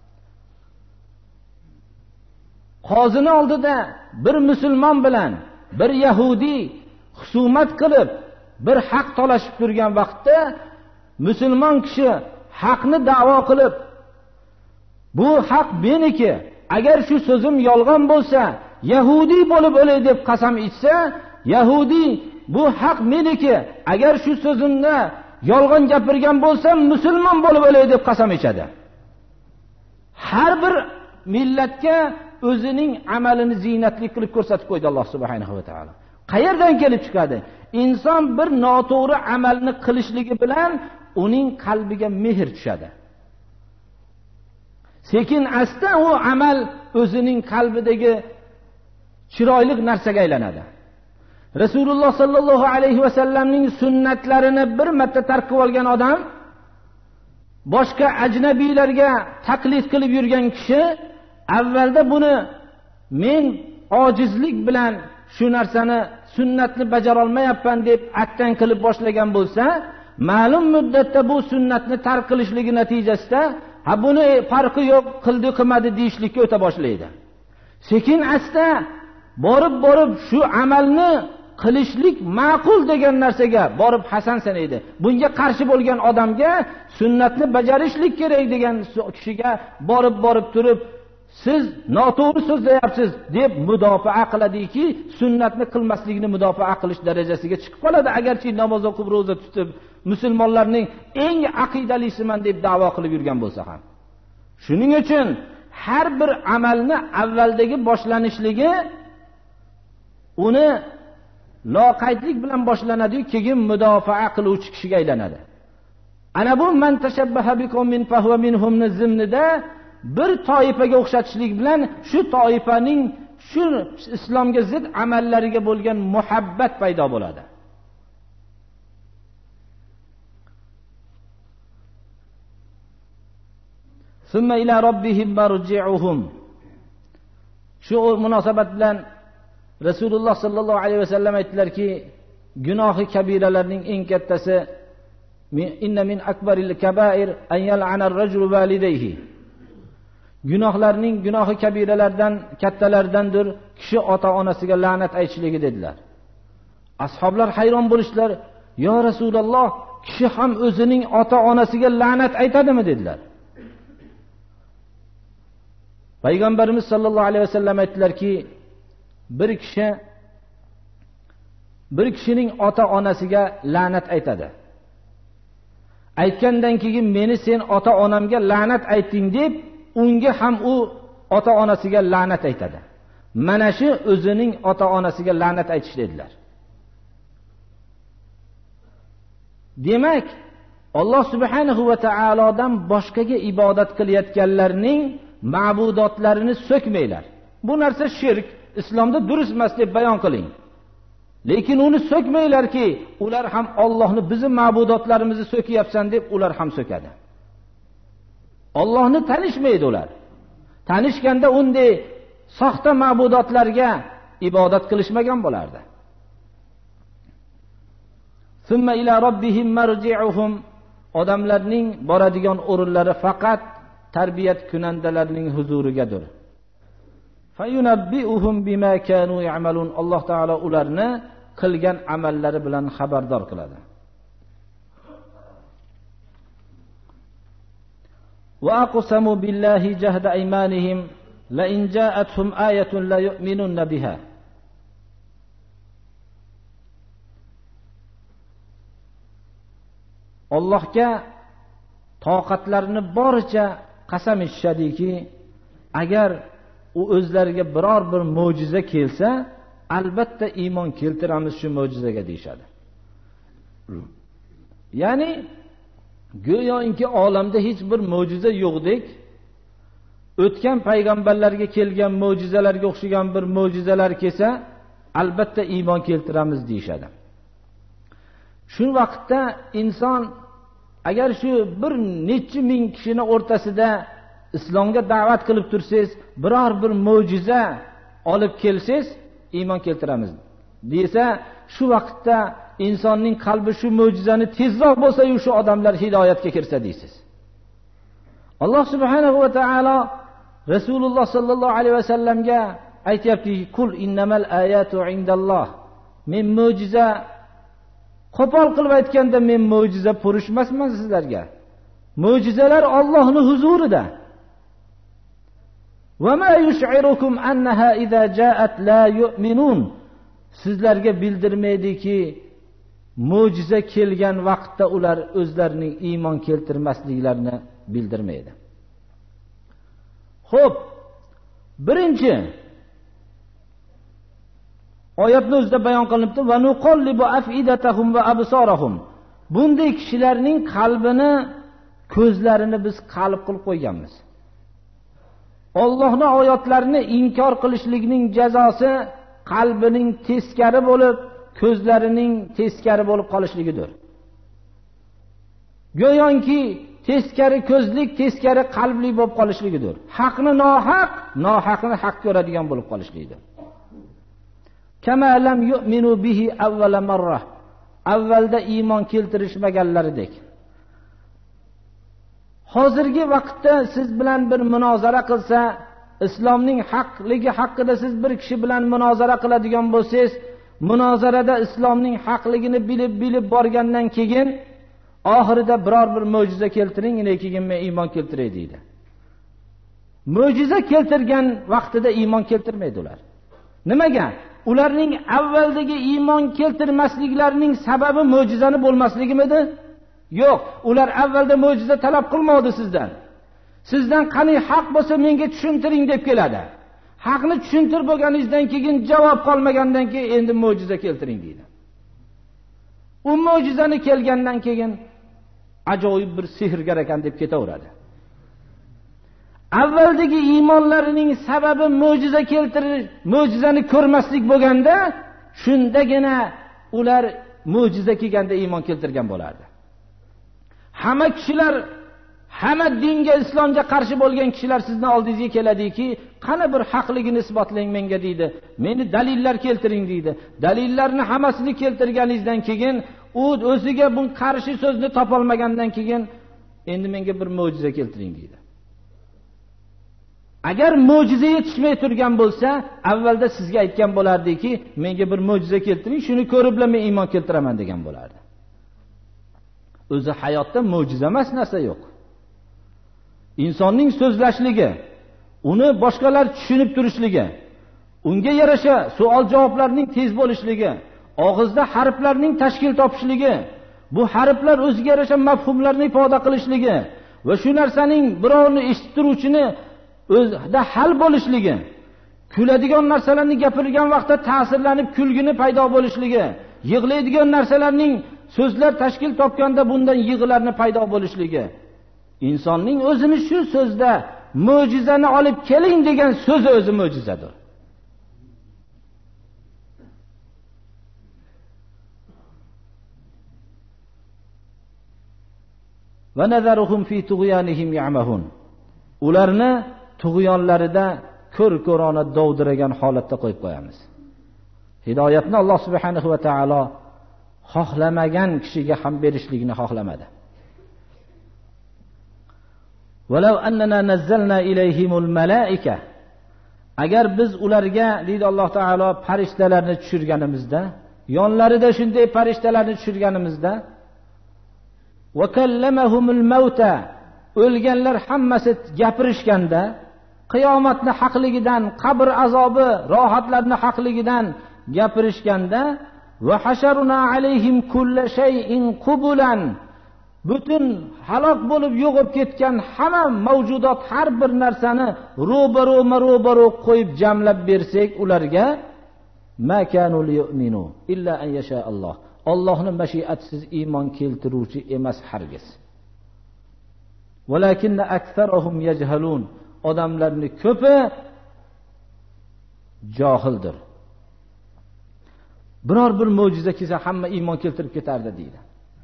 Qozining oldida bir musulmon bilan bir yahudiy husumat qilib, bir haq talashib turgan vaqtda musulmon kishi haqni da'vo qilib, bu haq meniki, agar shu so'zim yolg'on bo'lsa, yahudiy bo'lib o'lay deb qasam ichsa, yahudiy bu haq meniki, agar shu so'zimni yolg'on gapirgan bo'lsam, musulmon bo'lib o'lay deb qasam ichadi. Har bir millatga o'zining amalini ziynatli qilib ko'rsatib qo'ydi Alloh subhanahu va taolo. Qayerdan kelib chiqadi? Inson bir noto'g'ri amalni qilishligi bilan uning qalbiga mehr tushadi. Sekin asta u amal o'zining qalbidagi chiroyli narsaga aylanadi. Rasululloh sallallohu alayhi va sallamning sunnatlarini bir marta tark qilib olgan odam boshqa ajnabiylarga taklif qilib yurgan kishi avvalda buni men ojizlik bilan shu narsani sunnatni bajara olmayapman deb attan qilib boshlagan bo'lsa, ma'lum muddatda bu sunnatni tark qilishligi natijasida ha buni farqi yo'q, qildi qilmadi deyishlikka o'ta boshlaydi. Sekin asta borib shu amalni qilishlik ma'qul degan narsaga borib hasan sanaydi. Bunga qarshi bo'lgan odamga sunnatni bajarishlik kerak degan kishiga borib turib siz noto'g'ri so'zlayapsiz deb mudofaa qiladiki, sunnatni qilmaslikni mudofaa qilish darajasiga chiqib qoladi. Agarchi namoz o'qib, roza tutib, musulmonlarning eng aqidalisiman deb da'vo qilib yurgan bo'lsa ham. Shuning uchun har bir amalni avvaldagi boshlanishligi uni loqaydlik bilan boshlanadi, keyin mudofaa qiluvchi kishiga aylanadi. Ana bu man tashabbaha biqawmin fahuva minhum zimnida bir toifaga o'xshatishlik bilan shu toifaning shu islomga zid amallariga bo'lgan muhabbat paydo bo'ladi. Summa ila robbihim marji'uhum. Shu munosabat bilan Rasululloh sallallohu alayhi vasallam aytdilarki, gunohi kabiralarning eng kattasi inna min akbaril kaba'ir an yal'ana ar-rajulu walidayhi. Gunohi kabiralardan kattalaridandir kishi ota-onasiga la'nat aytishligi dedilar. Ashoblar hayron bo'lishlar, "Ya Rasululloh, kishi ham o'zining ota-onasiga la'nat aytadimi?" dedilar. Payg'ambarimiz sollallohu alayhi vasallam aytdilarki, bir kishining ota-onasiga la'nat aytadi. Aytgandan keyin meni sen ota-onamga la'nat aytding deb unga ham u ota-onasiga la'nat aytadi. Mana shu o'zining ota-onasiga la'nat aytish dedilar. Demak, Alloh subhanahu va taolodan boshqaga ibodat qilayotganlarning ma'budotlarini so'kmanglar. Bu narsa shirk, islomda durust emas deb bayon qiling. Lekin uni so'kmanglarki, ular ham Allohni bizning ma'budotlarimizni so'kiyapsan deb ular ham so'kadi. Allohni tanishmaydi ular. Tanishganda unday soxta ma'budotlarga ibodat qilishmagan bo'lardi. Summa ila robbihim marji'uhum. Odamlarning boradigan o'rinlari faqat tarbiyat kunandalarning huzurigadir. Fayunabbi'uhum bima kanu ya'malun. Alloh taolo ularni qilgan amallari bilan xabardor qiladi. Wa aqsamu billahi jahda aymanihim la in ja'atuhum ayatun la yu'minunna biha. Allohga toqatlarini boricha qasam ichishadiki, agar u o'zlariga biror bir mo'jiza kelsa, albatta iymon keltiramiz shu mo'jizaga deyshadi. Ya'ni go'yoki olamda hech bir mo'jiza yo'qdek, o'tgan payg'ambarlarga kelgan mo'jizalarga o'xshagan bir mo'jizalar kelsa, albatta iymon keltiramiz deyshadi. Shu vaqtda inson agar shu bir necha ming kishini o'rtasida islomga da'vat qilib tursangiz, biror bir mo'jiza olib kelsangiz, iymon keltiramiz desa, shu vaqtda insonning qalbi shu mo'jizani tezroq bo'lsa-yu shu odamlar hidoyatga kirsa deysiz. Alloh subhanahu va taolo Rasululloh sallallohu alayhi vasallamga aytayaptiki, kul innamal ayatu indalloh. Men mo'jiza qo'pol qilib aytganda men mo'jiza purushmasman sizlarga. Mo'jizalar Allohning huzurida. Va ma yush'irukum annaha idza ja'at la yu'minun. Sizlarga bildirmaydiki, mo'jiza kelgan vaqtda ular o'zlarining iymon keltirmasliklarini bildirmaydi. Xo'p, birinchi oyatning o'zida bayon qilinibdi, va nuqallibu afidatahum va absarahum. Bunday kishilarning qalbini, ko'zlarini biz qalb qilib qo'yganmiz. Allohning oyatlarini inkor qilishlikning jazosi qalbining teskari bo'lib, ko'zlarining teskari bo'lib qolishligidir. Go'yoki teskari ko'zlik, teskari qalbli bo'lib qolishligidir. Haqni nohaq, nohaqni haq ko'radigan bo'lib qolishligidir. Kama lam yu'minu bihi awwala marra. Avvalda iymon keltirishmaganlaridek. Hozirgi vaqtda siz bilan bir munozara qilsa, islomning haqligi haqida siz bir kishi bilan munozara qiladigan bo'lsangiz, munozarada islomning haqligini bilib borgandan keyin oxirida biror bir mo'jiza keltiring, keyin men iymon keltiray deydi. Mo'jiza keltirgan vaqtida iymon keltirmaydi ular. Nimaga? Ularning avvaldagi iymon keltirmasliklarining sababi mo'jizani bo'lmasligimidi? Yo'q, ular avvalda mo'jiza talab qilmadi sizdan. Sizdan qani haq bo'lsa menga tushuntiring deb keladi. Haqni tushuntir bo'lganingizdan keyin javob qolmagandan keyin endi mo'jiza keltiring deydi. U mo'jizani kelgandan keyin ajoyib bir sehrgar ekan deb ketaveradi. Avvaldagi iymonlarining sababi mo'jiza keltirish, mo'jizani ko'rmaslik bo'lganda, shundagina ular mo'jiza kelganda iymon keltirgan bo'lardi. Hamma kishilar, hamma dinga, islomga qarshi bo'lgan kishilar sizning oldingizga keladiki, qani bir haqligini isbotlang menga deydi. Meni dalillar keltiring deydi. Dalillarni hammasini keltirganingizdan keyin u o'ziga bu qarshi so'zni topolmagandan keyin endi menga bir mo'jiza keltiring deydi. Agar mo'jiza yetishmay turgan bo'lsa, avvalda sizga aytgan bo'lardiki, menga bir mo'jiza keltiring, shuni ko'rib men iymon keltiraman degan bo'lardi. O'zi hayotda mo'jiza emas narsa yo'q. Insonning so'zlashligi, uni boshqalar tushunib turishligi, unga yarasha savol-javoblarning tez bo'lishligi, og'izda harflarning tashkil topishligi, bu harflar o'ziga yarasha mafhumlarni ifoda qilishligi va shu narsaning birovni eshitib turuvchini o'zida hal bo'lishligi, kuladigan narsalarni gapirgan vaqtda ta'sirlanib kulgini paydo bo'lishligi, yig'laydigan narsalarning so'zlar tashkil topganda bundan yig'larni paydo bo'lishligi. Insonning o'zini shu so'zda mo'jizani olib keling degan so'zi o'zi mo'jizadir. Va nazaruhum fi tughyanihim ya'mahun. Ularni tug'yonlarida ko'r-ko'rona dovdiragan holatda qo'yib qo'yamiz. Hidoyatni Alloh subhanahu va taolo xohlamagan kishiga ham berishligini xohlamadi. Walau annana nazzalna ilayhimul malaika, agar biz ularga deydi Alloh taolo farishtalarni tushirganimizda, yonlarida shunday farishtalarni tushirganimizda, va kallamahumul mauta, o'lganlar hammasi gapirishganda, qiyomatni haqligidan, qabr azobi, rohatlarni haqligidan gapirishganda, va hasharuna alayhim kulla shay'in qubulan, butun halok bo'lib yo'qib ketgan hamma mavjudot har bir narsani ro'baro qo'yib jamlab bersak ularga, ma kanu liyu'minu illa an yasha Alloh. Allohning mashiatsiz iymon keltiruvchi emas hargiz. Walakinna aktharuhum yajhalun. Odamlarning ko'pi johildir. Biror bir mo'jiza kelsa hamma iymon keltirib ketardi deydi.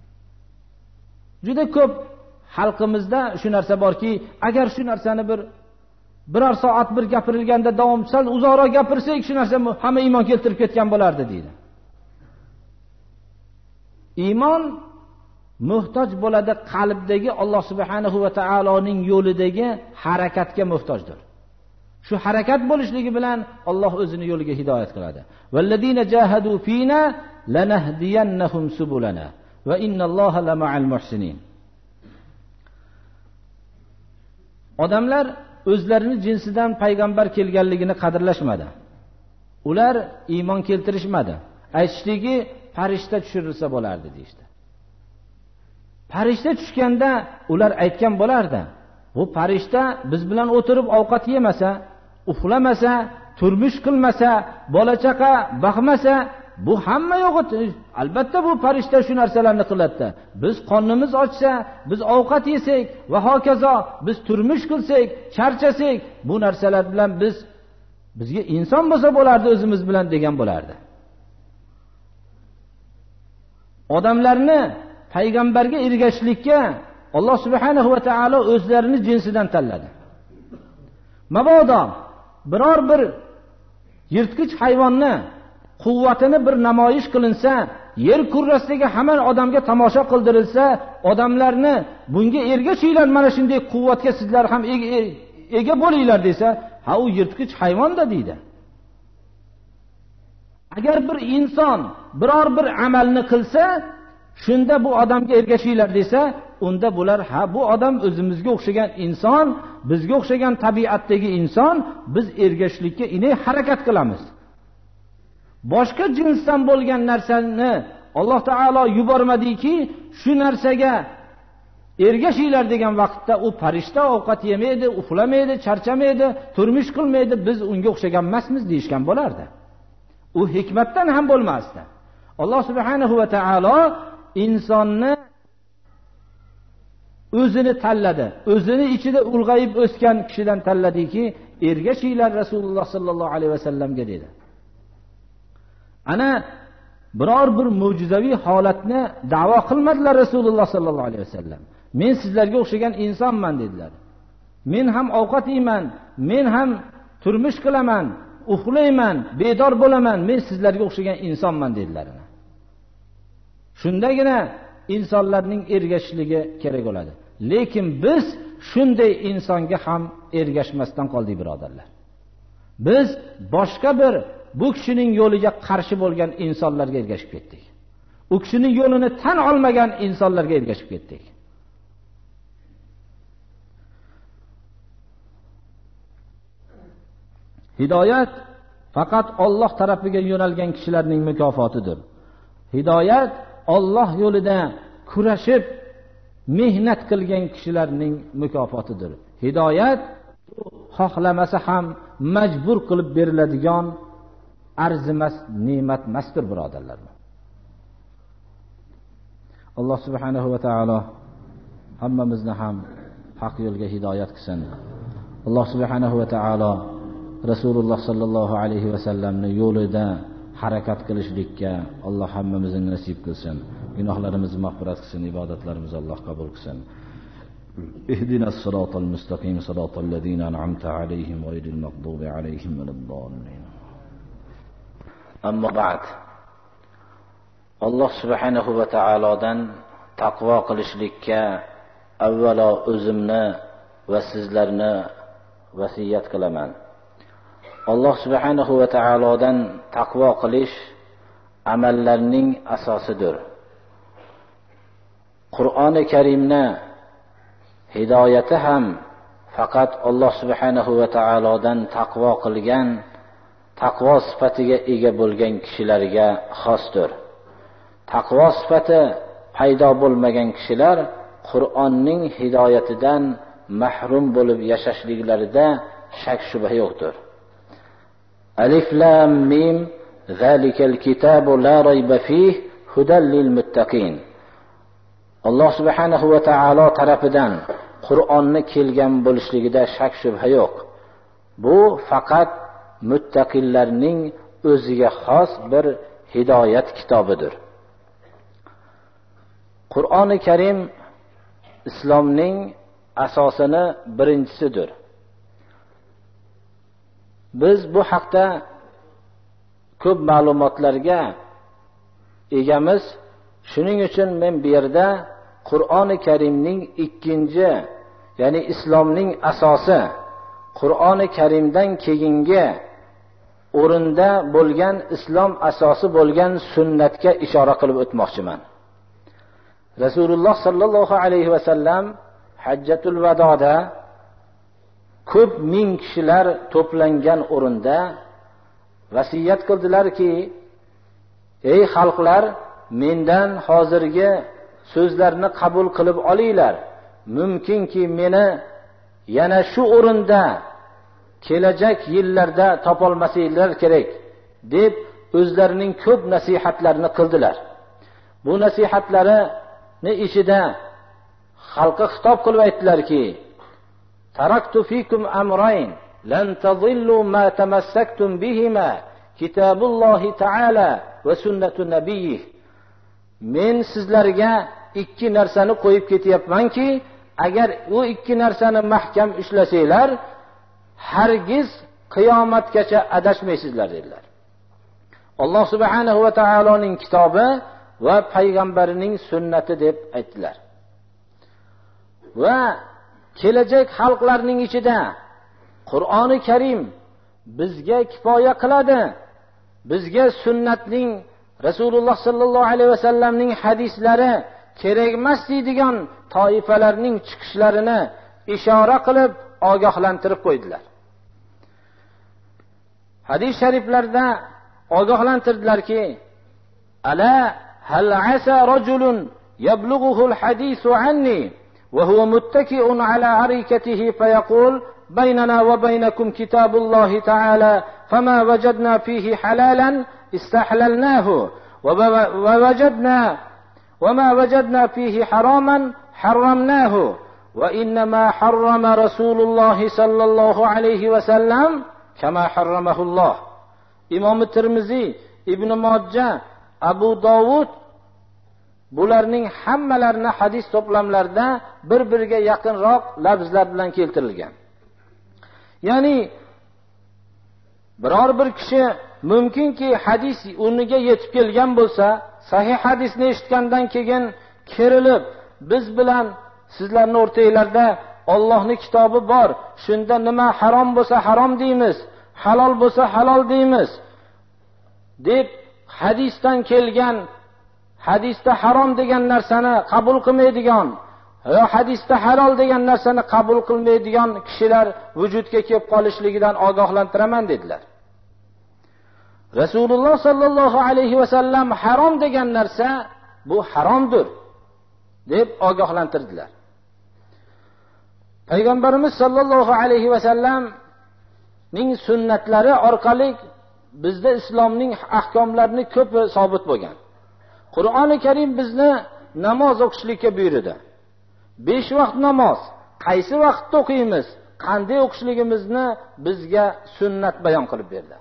Juda ko'p xalqimizda shu narsa borki, agar shu narsani biror soat bir gapirilganda davomsal uzoqroq gapirsak, shu narsa hamma iymon keltirib ketgan bo'lardi deydi. Iymon muhtoj bo'ladi qalbdagi Alloh subhanahu va taoloning yo'lidagi harakatga muhtojdir. Shu harakat bo'lishligi bilan Alloh o'zini yo'liga hidoyat qiladi. Vallazina jahadu fina lanahdiyannahum subulana va innalloha lama'al muhsinin. Odamlar o'zlarining jinsidan payg'ambar kelganligini qadrlashmadi. Ular iymon keltirishmadi. Aytishdiki, farishta tushirilsa bo'lardi deydi. Farishta tushganda ular aytgan bo'lardi. Bu farishta biz bilan o'tirib ovqat yemasa, uxlamasa, turmush qilmasa, bola chaqa baxmasa, bu hamma yo'q. Albatta bu farishta shu narsalarni qiladi. Biz qonimiz ochsa, biz ovqat yesak va hokazo, biz turmush qilsak, charchasak, bu narsalar bilan bizga inson bo'lsa bo'lardi o'zimiz bilan degan bo'lardi. Odamlarni payg'ambarga ergashishlikka Alloh subhanahu va taolo o'zlarini jinsidan tanladi. Mabodo biror bir yirtqich hayvonni quvvatini bir namoyish qilinsa, yer kurrasidagi hamma odamga tomosha qildirilsa, odamlarni bunga ergashinglar, mana shunday quvvatga sizlar ham ega bo'linglar desa, ha u yirtqich hayvonda deydi. Agar bir inson biror bir amalni qilsa, shunda bu odamga ergashinglar desa, unda bular ha bu odam o'zimizga o'xshagan inson, bizga o'xshagan tabiatdagi inson, biz ergashishlikka inay harakat qilamiz. Boshqa jinsdan bo'lgan narsani Alloh taolo yubormadiki, shu narsaga ergashinglar degan vaqtda u farishta ovqat yemaydi, uxlamaydi, charchamaydi, turmush qilmaydi, biz unga o'xshagan emasmiz deyishgan bo'lardi. U hikmatdan ham bo'lmasdi. Alloh subhanahu va taolo insonni o'zini tanladi. O'zini ichida ulg'ayib o'sgan kishidan tanladiki, ergashinglar Rasululloh sallallohu alayhi vasallamga dedi. Ana biror bir mo'jizaviy holatni da'vo qilmadilar Rasululloh sallallohu alayhi vasallam. Men sizlarga o'xshagan insonman dedilar. Men ham ovqat yeyman, men ham turmush qilaman, uxlayman, bedor bo'laman, men sizlarga o'xshagan insonman dedilar. Shundagina insonlarning ergashishligi kerak bo'ladi. Lekin biz shunday insonga ham ergashmasdan qoldik, birodarlar. Biz boshqa bir bu kishining yo'liga qarshi bo'lgan insonlarga ergashib ketdik. U kishining yo'lini tan olmagan insonlarga ergashib ketdik. Hidoyat faqat Alloh tarafiga yo'nalgan kishilarning mukofotidir. Hidoyat Alloh yo'lida kurashib mehnat qilgan kishilarning mukofotidir. Hidoyat xohlamasa ham majbur qilib beriladigan arzimas ne'mat emasdir, birodarlar. Alloh subhanahu va taolo hammamizni ham haq yo'lga hidoyat qilsin. Alloh subhanahu va taolo Rasululloh sallallohu alayhi va sallamning yo'lida harakat qilishlikka Alloh hammamizni nasib qilsin. Gunohlarimizni mag'firat qilsin, ibodatlarimizni Alloh qabul qilsin. Ihdinas siratal mustaqim, siratal ladzina an'amta alayhim ghayril maghdubi alayhim waladdallin. Amma ba'd. Alloh subhanahu va taolodan taqvo qilishlikka avvalo o'zimni va sizlarni vasiyat qilaman. Alloh subhanahu va taolodan taqvo qilish amallarning asosidir. Qur'oni Karimni hidoyati ham faqat Alloh subhanahu va taolodan taqvo qilgan, taqvo sifatiga ega bo'lgan kishilarga xosdir. Taqvo sifati paydo bo'lmagan kishilar Qur'onning hidoyatidan mahrum bo'lib yashashliklarida shak shubha yo'qdir. Alif lam mim zalikal kitabu la rayba fihi hudal lil muttaqin. Alloh subhanahu va taolo tarafidan Qur'onni kelgan bo'lishligida shak shubha yo'q. Bu faqat muttaqillarning o'ziga xos bir hidoyat kitobidir. Qur'oni Karim islomning asosini birinchisidir. Biz bu haqda ko'p ma'lumotlarga egamiz. Shuning uchun men bu yerda Qur'oni Karimning ikkinchi, ya'ni islomning asosi, Qur'oni Karimdan keyingi o'rinda bo'lgan islom asosi bo'lgan sunnatga ishora qilib o'tmoqchiman. Rasululloh sallallohu alayhi va sallam Hajjatul Vadoda ko'p ming kishilar to'plangan o'rinda vasiyat qildilarki, ey xalqlar, mendan hozirgi so'zlarni qabul qilib olinglar. Mumkinki meni yana shu o'rinda kelajak yillarda topolmasinglar kerak deb o'zlarining ko'p nasihatlarini qildilar. Bu nasihatlarining ichida xalqqa xitob qilib aytdilarki, taraktu fikum amrayn lan tadillu ma tamassaktum bihima kitabullohi ta'ala va sunnatun nabiyyi. Men sizlarga ikki narsani qo'yib ketyapmanki, agar u ikki narsani mahkam ishlasanglar, hargiz qiyomatgacha adashmaysizlar dedilar. Alloh subhanahu va taoloning kitobi va payg'ambarining sunnati deb aytdilar. Va kelajak xalqlarning ichida Qur'oni Karim bizga kifoya qiladi. Bizga sunnatning, Rasululloh sallallohu alayhi vasallamning hadislari kerak emas deydigan toifalarning chiqishlarini ishora qilib ogohlantirib qo'ydilar. Hadis shariflarda ogohlantirdilarki, ala hal asa rajulun yablughuhu al-hadithu anni wa huwa muttaki'un ala arikatihi fayaqul baynana wa baynakum kitabullahi ta'ala fama wajadna fihi halalan istahlalnahu wa wajadna وما وجدنا فيه حراما حرمناه وإنما حرم رسول الله صلى الله عليه وسلم كما حرمه الله. İmam Tirmizi, İbn Majah, Abu Davud bularning hammalarini hadis to'plamlarida bir-biriga yaqinroq lafzlar bilan keltirilgan. Ya'ni biror bir kishi mumkinki hadis o'rniga yetib kelgan bo'lsa, sahih hadisni eshitgandan keyin kerilib, biz bilan sizlarning o'rtanglarda Allohning kitobi bor, shunda nima harom bo'lsa harom deymiz, halol bo'lsa halol deymiz deb hadisdan kelgan, hadisda harom degan narsani qabul qilmaydigan va hadisda halol degan narsani qabul qilmaydigan kishilar vujudga kelib qolishligidan ogohlantiraman dedilar. Rasululloh sallallohu alayhi vasallam harom degan narsa bu haromdir deb ogohlantirdilar. Payg'ambarimiz sallallohu alayhi vasallamning sunnatlari orqali bizda islomning ahkomlarini ko'pi sobit bo'lgan. Qur'oni Karim bizni namoz o'qishlikka buyurdi. 5 vaqt namoz qaysi vaqtda o'qiymiz, qanday o'qishligimizni bizga sunnat bayon qilib berdi.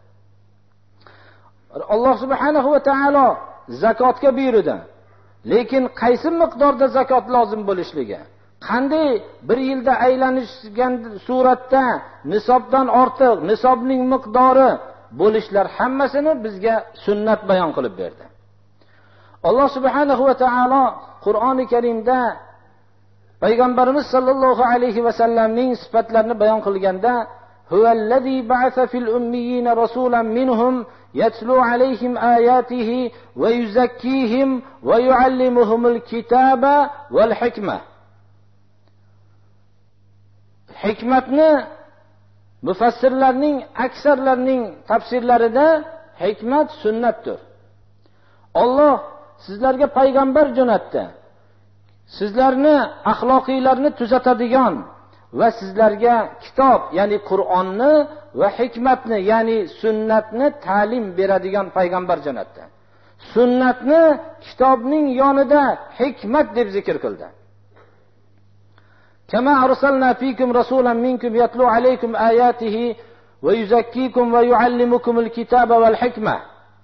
Alloh subhanahu va taolo zakotga buyurdi. Lekin qaysi miqdorda zakot lozim bo'lishligi, qanday bir yilda aylanishgan suratda nisobdan ortiq, nisobning miqdori bo'lishlar hammasini bizga sunnat bayon qilib berdi. Alloh subhanahu va taolo Qur'oni Karimda payg'ambarimiz sallallohu alayhi vasallamning sifatlarini bayon qilganda, huvallazi ba'atha fil ummiyina rasulan minhum yatlu alayhim ayatihi va yuzakkihim va yuallimuhumul kitaba val hikma. Hikmatni mufassirlarning aksarlarining tafsirlarida hikmat sunnatdir. Alloh sizlarga payg'ambar jo'natdi. Sizlarni axloqiylarni tuzatadigan va sizlarga kitob, ya'ni Qur'onni va hikmatni, ya'ni sunnatni ta'lim beradigan payg'ambar jo'natdi. Sunnatni kitobning yonida hikmat deb zikr qildi. Kama arsalna fikum rasulan minkum yatlu alaykum ayatihi va yuzakkikum va yuallimukumul kitaba wal hikma.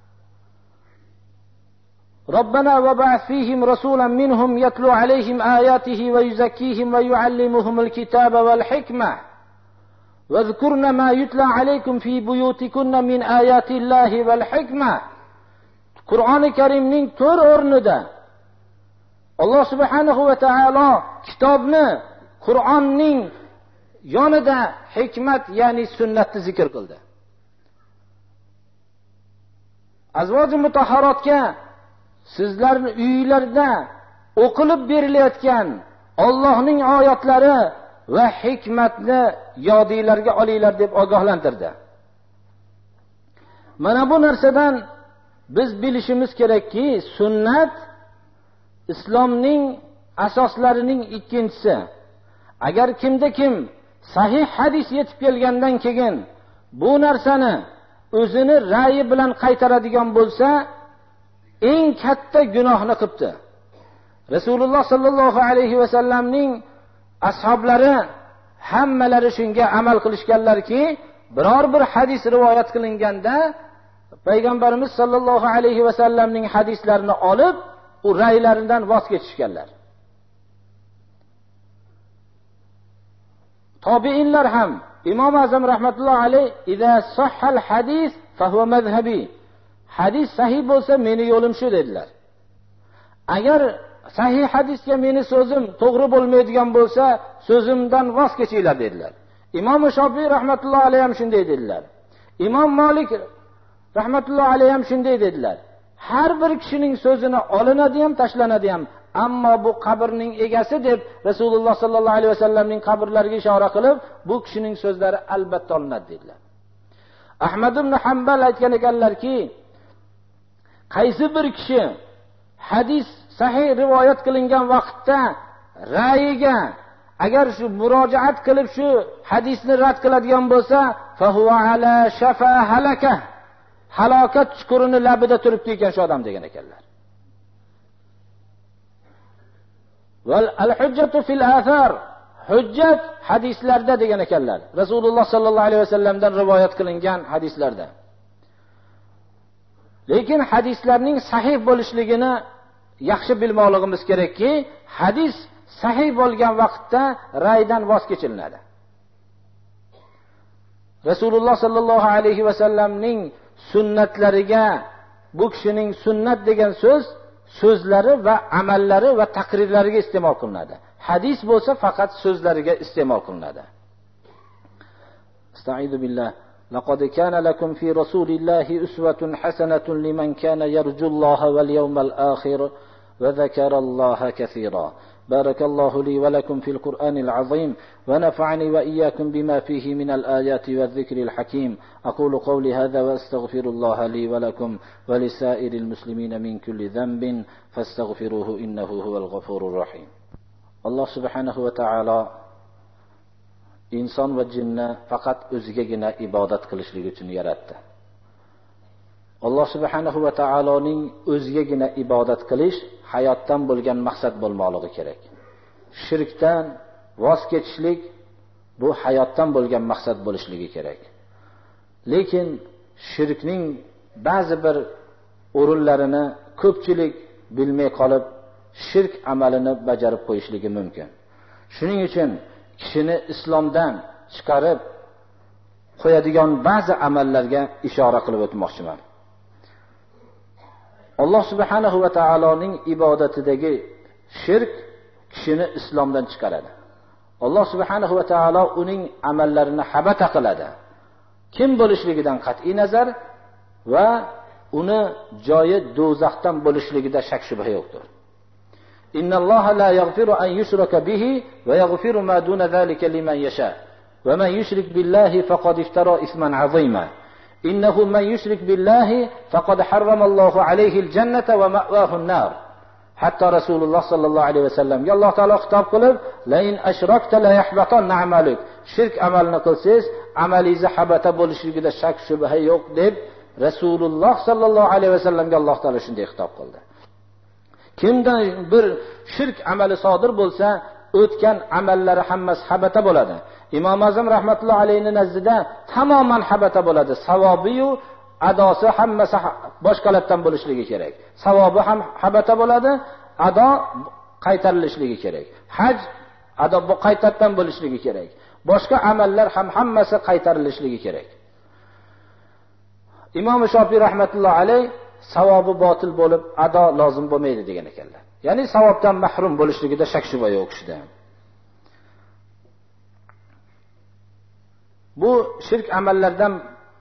ربنا وبعث فيهم رسولا منهم يتلو عليهم آياته ويزكيهم ويعلمهم الكتاب والحكمة واذكرن ما يتلى عليكم في بيوتكن من آيات الله والحكمة. Qur'oni Karimning 4 o'rnida Alloh subhanahu va taolo kitobni Qur'onning yonida hikmat, ya'ni sunnatni zikr qildi. Azvoj mutahharotga sizlarning uylarda o'qilib berilayotgan Allohning oyatlari va hikmatni yodinglarga olinglar deb ogohlantirdi. Mana bu narsadan biz bilishimiz kerakki, sunnat islomning asoslarining ikkinchisi. Agar kim sahih hadis yetib kelgandan keyin bu narsani o'zini ra'yi bilan qaytaradigan bo'lsa, eng katta gunohni qilibdi. Rasululloh sallallohu alayhi vasallamning ashablari hammalari shunga amal qilishganlarki, biror bir hadis rivoyat qilinganda payg'ambarimiz sallallohu alayhi vasallamning hadislarini olib, u ra'ylaridan voz kechishganlar. Tobiinlar ham Imom Azam rahmatullohi alayh "Iza sahhal hadis fa huwa mazhabi." Hadis sahih bo'lsa meni yo'lim shu dedilar. Agar sahih hadisga meni so'zim to'g'ri bo'lmaydigan bo'lsa, so'zimdan voz kechinglar dedilar. Imom Shofiy rahmatullohi alayhi ham shunday dedilar. Imom Malik rahmatullohi alayhi ham shunday dedilar. Har bir kishining so'zini olinadi ham, tashlanadi ham. Ammo bu qabrning egasi deb Rasululloh sallallohu alayhi vasallamning qabrlariga ishora qilib, bu kishining so'zlari albatta olinadi dedilar. Ahmad ibn Hanbal aytgan ekanlarki, qaysi bir kishi hadis sahih rivoyat qilingan vaqtda ra'yiga agar shu murojaat qilib shu hadisni rad qiladigan bo'lsa, fa huwa ala shafa halaka. Halokat chuqurini labida turibdi ekan shu odam degan ekanlar. Val al-hujjatu fil athar. Hujjat hadislarda degan ekanlar. Rasululloh sallallohu alayhi vasallamdan rivoyat qilingan hadislarda. Lekin hadislarning sahih bo'lishligini yaxshi bilmoqligimiz kerakki, hadis sahih bo'lgan vaqtda ra'ydan voz kechilinadi. Rasululloh sallallohu alayhi vasallamning sunnatlariga bu kishining sunnat degan so'zlari va amallari va taqrirlariga iste'mol qilinadi. Hadis bo'lsa faqat so'zlariga iste'mol qilinadi. Estaizu billah. Laqad kana lakum fi rasulillahi uswatun hasanatun liman kana yarjullaha wal yawmal akhir wa dhakarallaha kaseera. بارك الله لي ولكم في القرآن العظيم ونفعني وإياكم بما فيه من الآيات والذكر الحكيم. أقول قولي هذا وأستغفر الله لي ولكم ولسائر المسلمين من كل ذنب فاستغفروه إنه هو الغفور الرحيم. الله سبحانه وتعالى inson va jinni faqat o'zigagina ibodat qilishlik uchun yaratdi. Alloh subhanahu va taoloning o'zigagina ibodat qilish hayotdan bo'lgan maqsad bo'lmoqligi kerak. Shirkdan voz kechishlik bu hayotdan bo'lgan maqsad bo'lishligi kerak. Lekin shirkning ba'zi bir o'rinlarini ko'pchilik bilmay qolib, shirk amalini bajarib qo'yishligi mumkin. Shuning uchun kishini islomdan chiqarib qo'yadigan ba'zi amallarga ishora qilib o'tmoqchiman. Alloh subhanahu va taoloning ibodatidagi shirk kishini islomdan chiqaradi. Alloh subhanahu va taolo uning amallarini habata qiladi. Kim bo'lishligidan qat'iy nazar va uni joyi do'zaxdan bo'lishligida shak shubha yo'qdir. Innalloha la yaghfiru an yushraka bihi va yaghfiru ma duna zalika liman yasha. Va man yushrik billahi faqad iftara isman azima. Innahu man yushrik billahi faqad harrama Allohu alayhi al-jannata wa ma'wahu an-nar. Hatta Rasululloh sallallohu alayhi vasallamga Alloh taolo xitob qilib, la in ashrakta la yahbatanna amaluk. Shirk amalni qilsangiz, amalingiz habata bo'lishligida shak shubha yo'q deb Rasululloh sallallohu alayhi vasallamga Alloh taolo shunday xitob qildi. Kimdan bir shirk amali sodir bo'lsa, o'tgan amallari hammasi habata bo'ladi. Imom Azam rahmatullohi alayhi nazdida tamoman habata bo'ladi. Savobi-yu adosi hammasi boshqalardan bo'lishligi kerak. Savobi ham habata bo'ladi, ado qaytarilishligi kerak. Haj ado bu qaytadan bo'lishligi kerak. Boshqa amallar ham hammasi qaytarilishligi kerak. Imom Shofiy rahmatullohi alayhi savobi botil bo'lib, ado lozim bo'lmaydi degan ekanlar. Ya'ni savobdan mahrum bo'lishligida shak shubha yo'q kishida. Bu shirk amallardan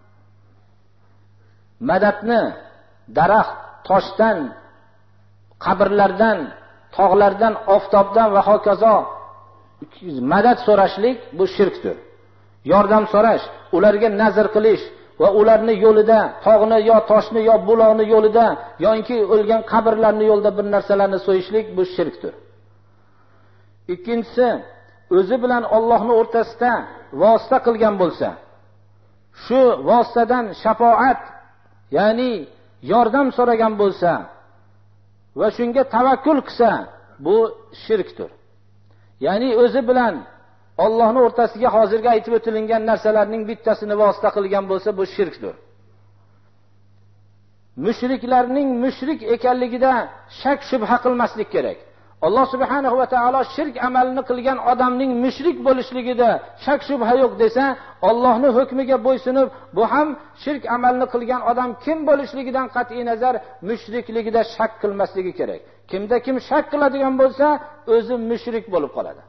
madadni daraxt, toshdan, qabrlardan, tog'lardan, oftobdan va hokazo madad so'rashlik bu shirkdir. Yordam so'rash, ularga nazr qilish va ularni yo'lida, tog'ni yo toshni yo buloqni yo'lida yoki o'lgan qabrlarni yo'lida bir narsalarni so'yishlik bu shirkdir. Ikkinchisi, o'zi bilan Allohning o'rtasida vosita qilgan bo'lsa, shu vositadan shafoat, ya'ni yordam so'ragan bo'lsa va shunga tavakkul qilsa, bu shirkdir. Ya'ni o'zi bilan Allohning o'rtasiga hozirga aytib o'tilgan narsalarning bittasini vosita qilgan bo'lsa, bu shirkdir. Mushriklarning mushrik ekanligida shak shubha qilmaslik kerak. Alloh subhanahu va taolo shirk amalini qilgan odamning mushrik bo'lishligida shak shubha yo'q desa, Allohning hukmiga bo'ysunib, bu ham shirk amalini qilgan odam kim bo'lishligidan qat'iy nazar mushrikligida shak qilmasligi kerak. Kimda kim shak qiladigan bo'lsa, o'zi mushrik bo'lib qoladi.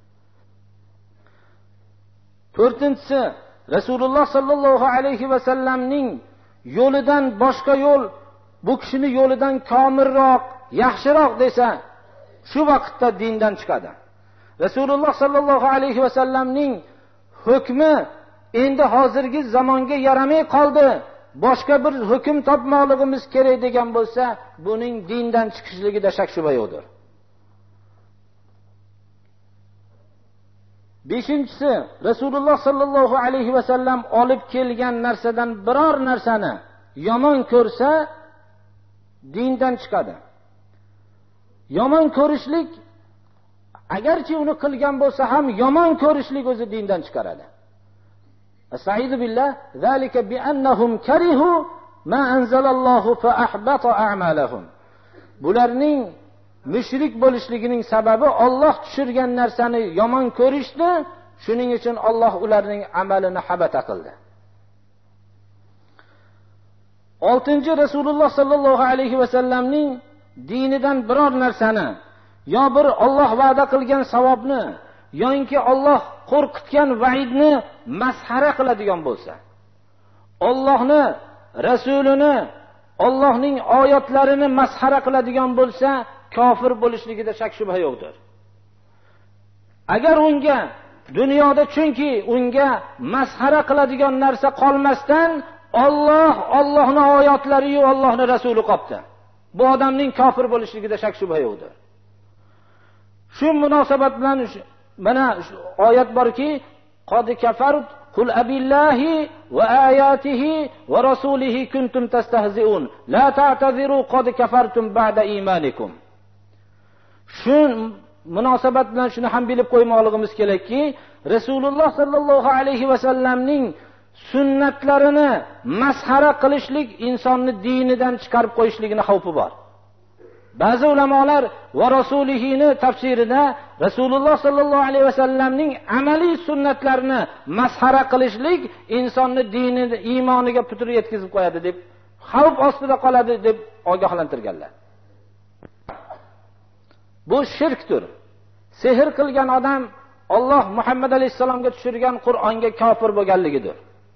To'rtinchisi, Rasululloh sallallohu alayhi va sallamning yo'lidan boshqa yo'l bu kishini yo'lidan komilroq, yaxshiroq desa, shu vaqtda dindan chiqadi. Rasululloh sallallohu alayhi va sallamning hukmi endi hozirgi zamonga yaramay qoldi, boshqa bir hukm topmoqligimiz kerak degan bo'lsa, buning dindan chiqishligida shak shubha yo'qdir. Beshinchisi, Rasululloh sallallohu alayhi va sallam olib kelgan narsadan biror narsani yomon ko'rsa, dindan chiqadi. Yomon ko'rishlik, agarchi uni qilgan bo'lsa ham yomon ko'rishlik o'zi dindan chiqaradi. Astagfiru billah, zalika bi annahum karihu ma anzalallohu fa ahbata a'malahum. Bularning mushrik bo'lishligining sababi Alloh tushirgan narsani yomon ko'rishdi, shuning uchun Alloh ularning amalini habata qildi. 6. Rasululloh sallallohu alayhi va sallamning dinidan biror narsani, yo bir Alloh va'da qilgan savobni, yoki Alloh qo'rqitgan va'idni masxara qiladigan bo'lsa, Allohni, Rasulini, Allohning oyatlarini masxara qiladigan bo'lsa, kofir bo'lishligida shak shubha yo'qdir. Agar unga dunyoda, chunki unga masxara qiladigan narsa qolmasdan Allohning oyatlari va Allohning rasuli qoldi, bu odamning kofir bo'lishligida shak shubha yo'qdir. Shu munosabat bilan mana oyat borki, qad kafart qul abillahi va ayatihi va rasulihi kuntum tastahzi'un la ta'taziru qad kafartum ba'da imanikum. Shu munosabat bilan shuni ham bilib qo'ymoqligimiz kerakki, Rasululloh sallallohu alayhi va sallamning sunnatlarini masxara qilishlik insonni dinidan chiqarib qo'yishligining xavfi bor. Ba'zi ulamolar va rasulihini tafsirida Rasululloh sallallohu alayhi va sallamning amaliy sunnatlarini masxara qilishlik insonni dinini, iymoniga putur yetkazib qo'yadi deb, xavf ostida qoladi deb ogohlantirganlar. Bu shirkdir. Sehr qilgan odam Alloh Muhammad alayhisalomga tushirgan Qur'onga kofir bo'lganligidir.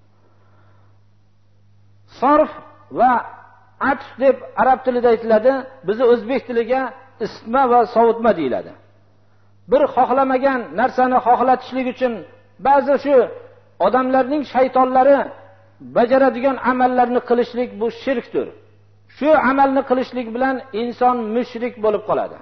Sarf va atf deb arab tilida aytiladi, bizi o'zbek tiliga isma va sovutma deyiladi. Bir xohlamagan narsani xohlatishlik uchun ba'zi shu odamlarning shaytonlari bajaradigan amallarni qilishlik bu shirkdir. Shu amalni qilishlik bilan inson mushrik bo'lib qoladi.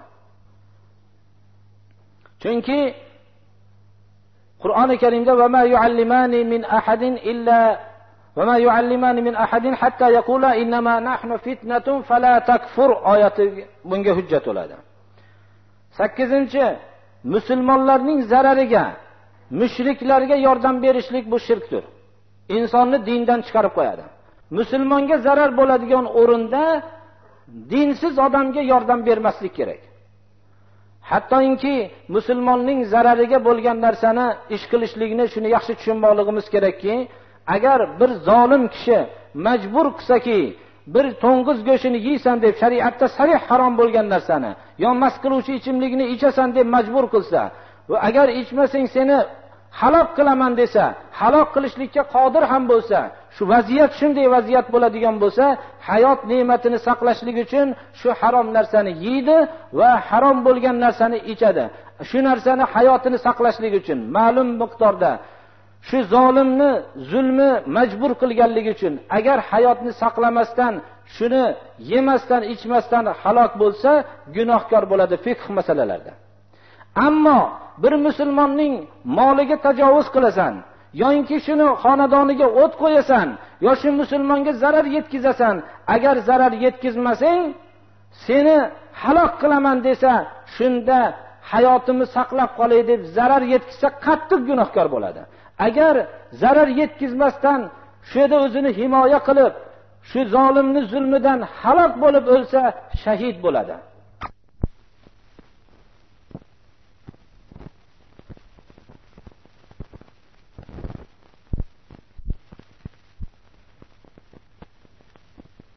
Chunki Qur'oni Karimda va ma yuallimani min ahadin illa va ma yuallimani min ahadin hatta yaqula innama nahnu fitnatun fala takfur oyati bunga hujjat bo'ladi. 8. Musulmonlarning zarariga, mushriklarga yordam berishlik bu shirkdir. Insonni dindan chiqarib qo'yadi. Musulmonga zarar bo'ladigan o'rinda dinsiz odamga yordam bermaslik kerak. Hattoki musulmonning zarariga bo'lgan narsani ish qilishlikni shuni yaxshi tushunmoqligimiz kerakki, agar bir zolim kishi majbur qilsaki, bir to'ng'iz go'shini yeysan deb shariatda sarih harom bo'lgan narsani, yo mast qiluvchi ichimlikni ichasan deb majbur qilsa, va agar ichmasang seni halok qilaman desa, halok qilishlikka qodir ham bo'lsa, shu vaziyat shunday vaziyat bo'ladigan bo'lsa, hayot ne'matini saqlashlik uchun shu harom narsani yeydi va harom bo'lgan narsani ichadi. Shu narsani hayotini saqlashlik uchun ma'lum miqdorda shu zolimni zulmi majbur qilganligi uchun agar hayotni saqlamasdan, shuni yemasdan, ichmasdan halok bo'lsa, gunohkor bo'ladi fiqh masalalarida. Ammo bir musulmonning moliga tajovuz qilasan, yoki shuni xonadoniga o't qo'yasan, yo shu musulmonga zarar yetkizasan, agar zarar yetkazmasang, seni halok qilaman desa, shunda hayotimizni saqlab qolay deb zarar yetkazsa qattiq gunohkor bo'ladi. Agar zarar yetkazmasdan shu yerda o'zini himoya qilib, shu zolimning zulmidan halok bo'lib o'lsa, shahid bo'ladi.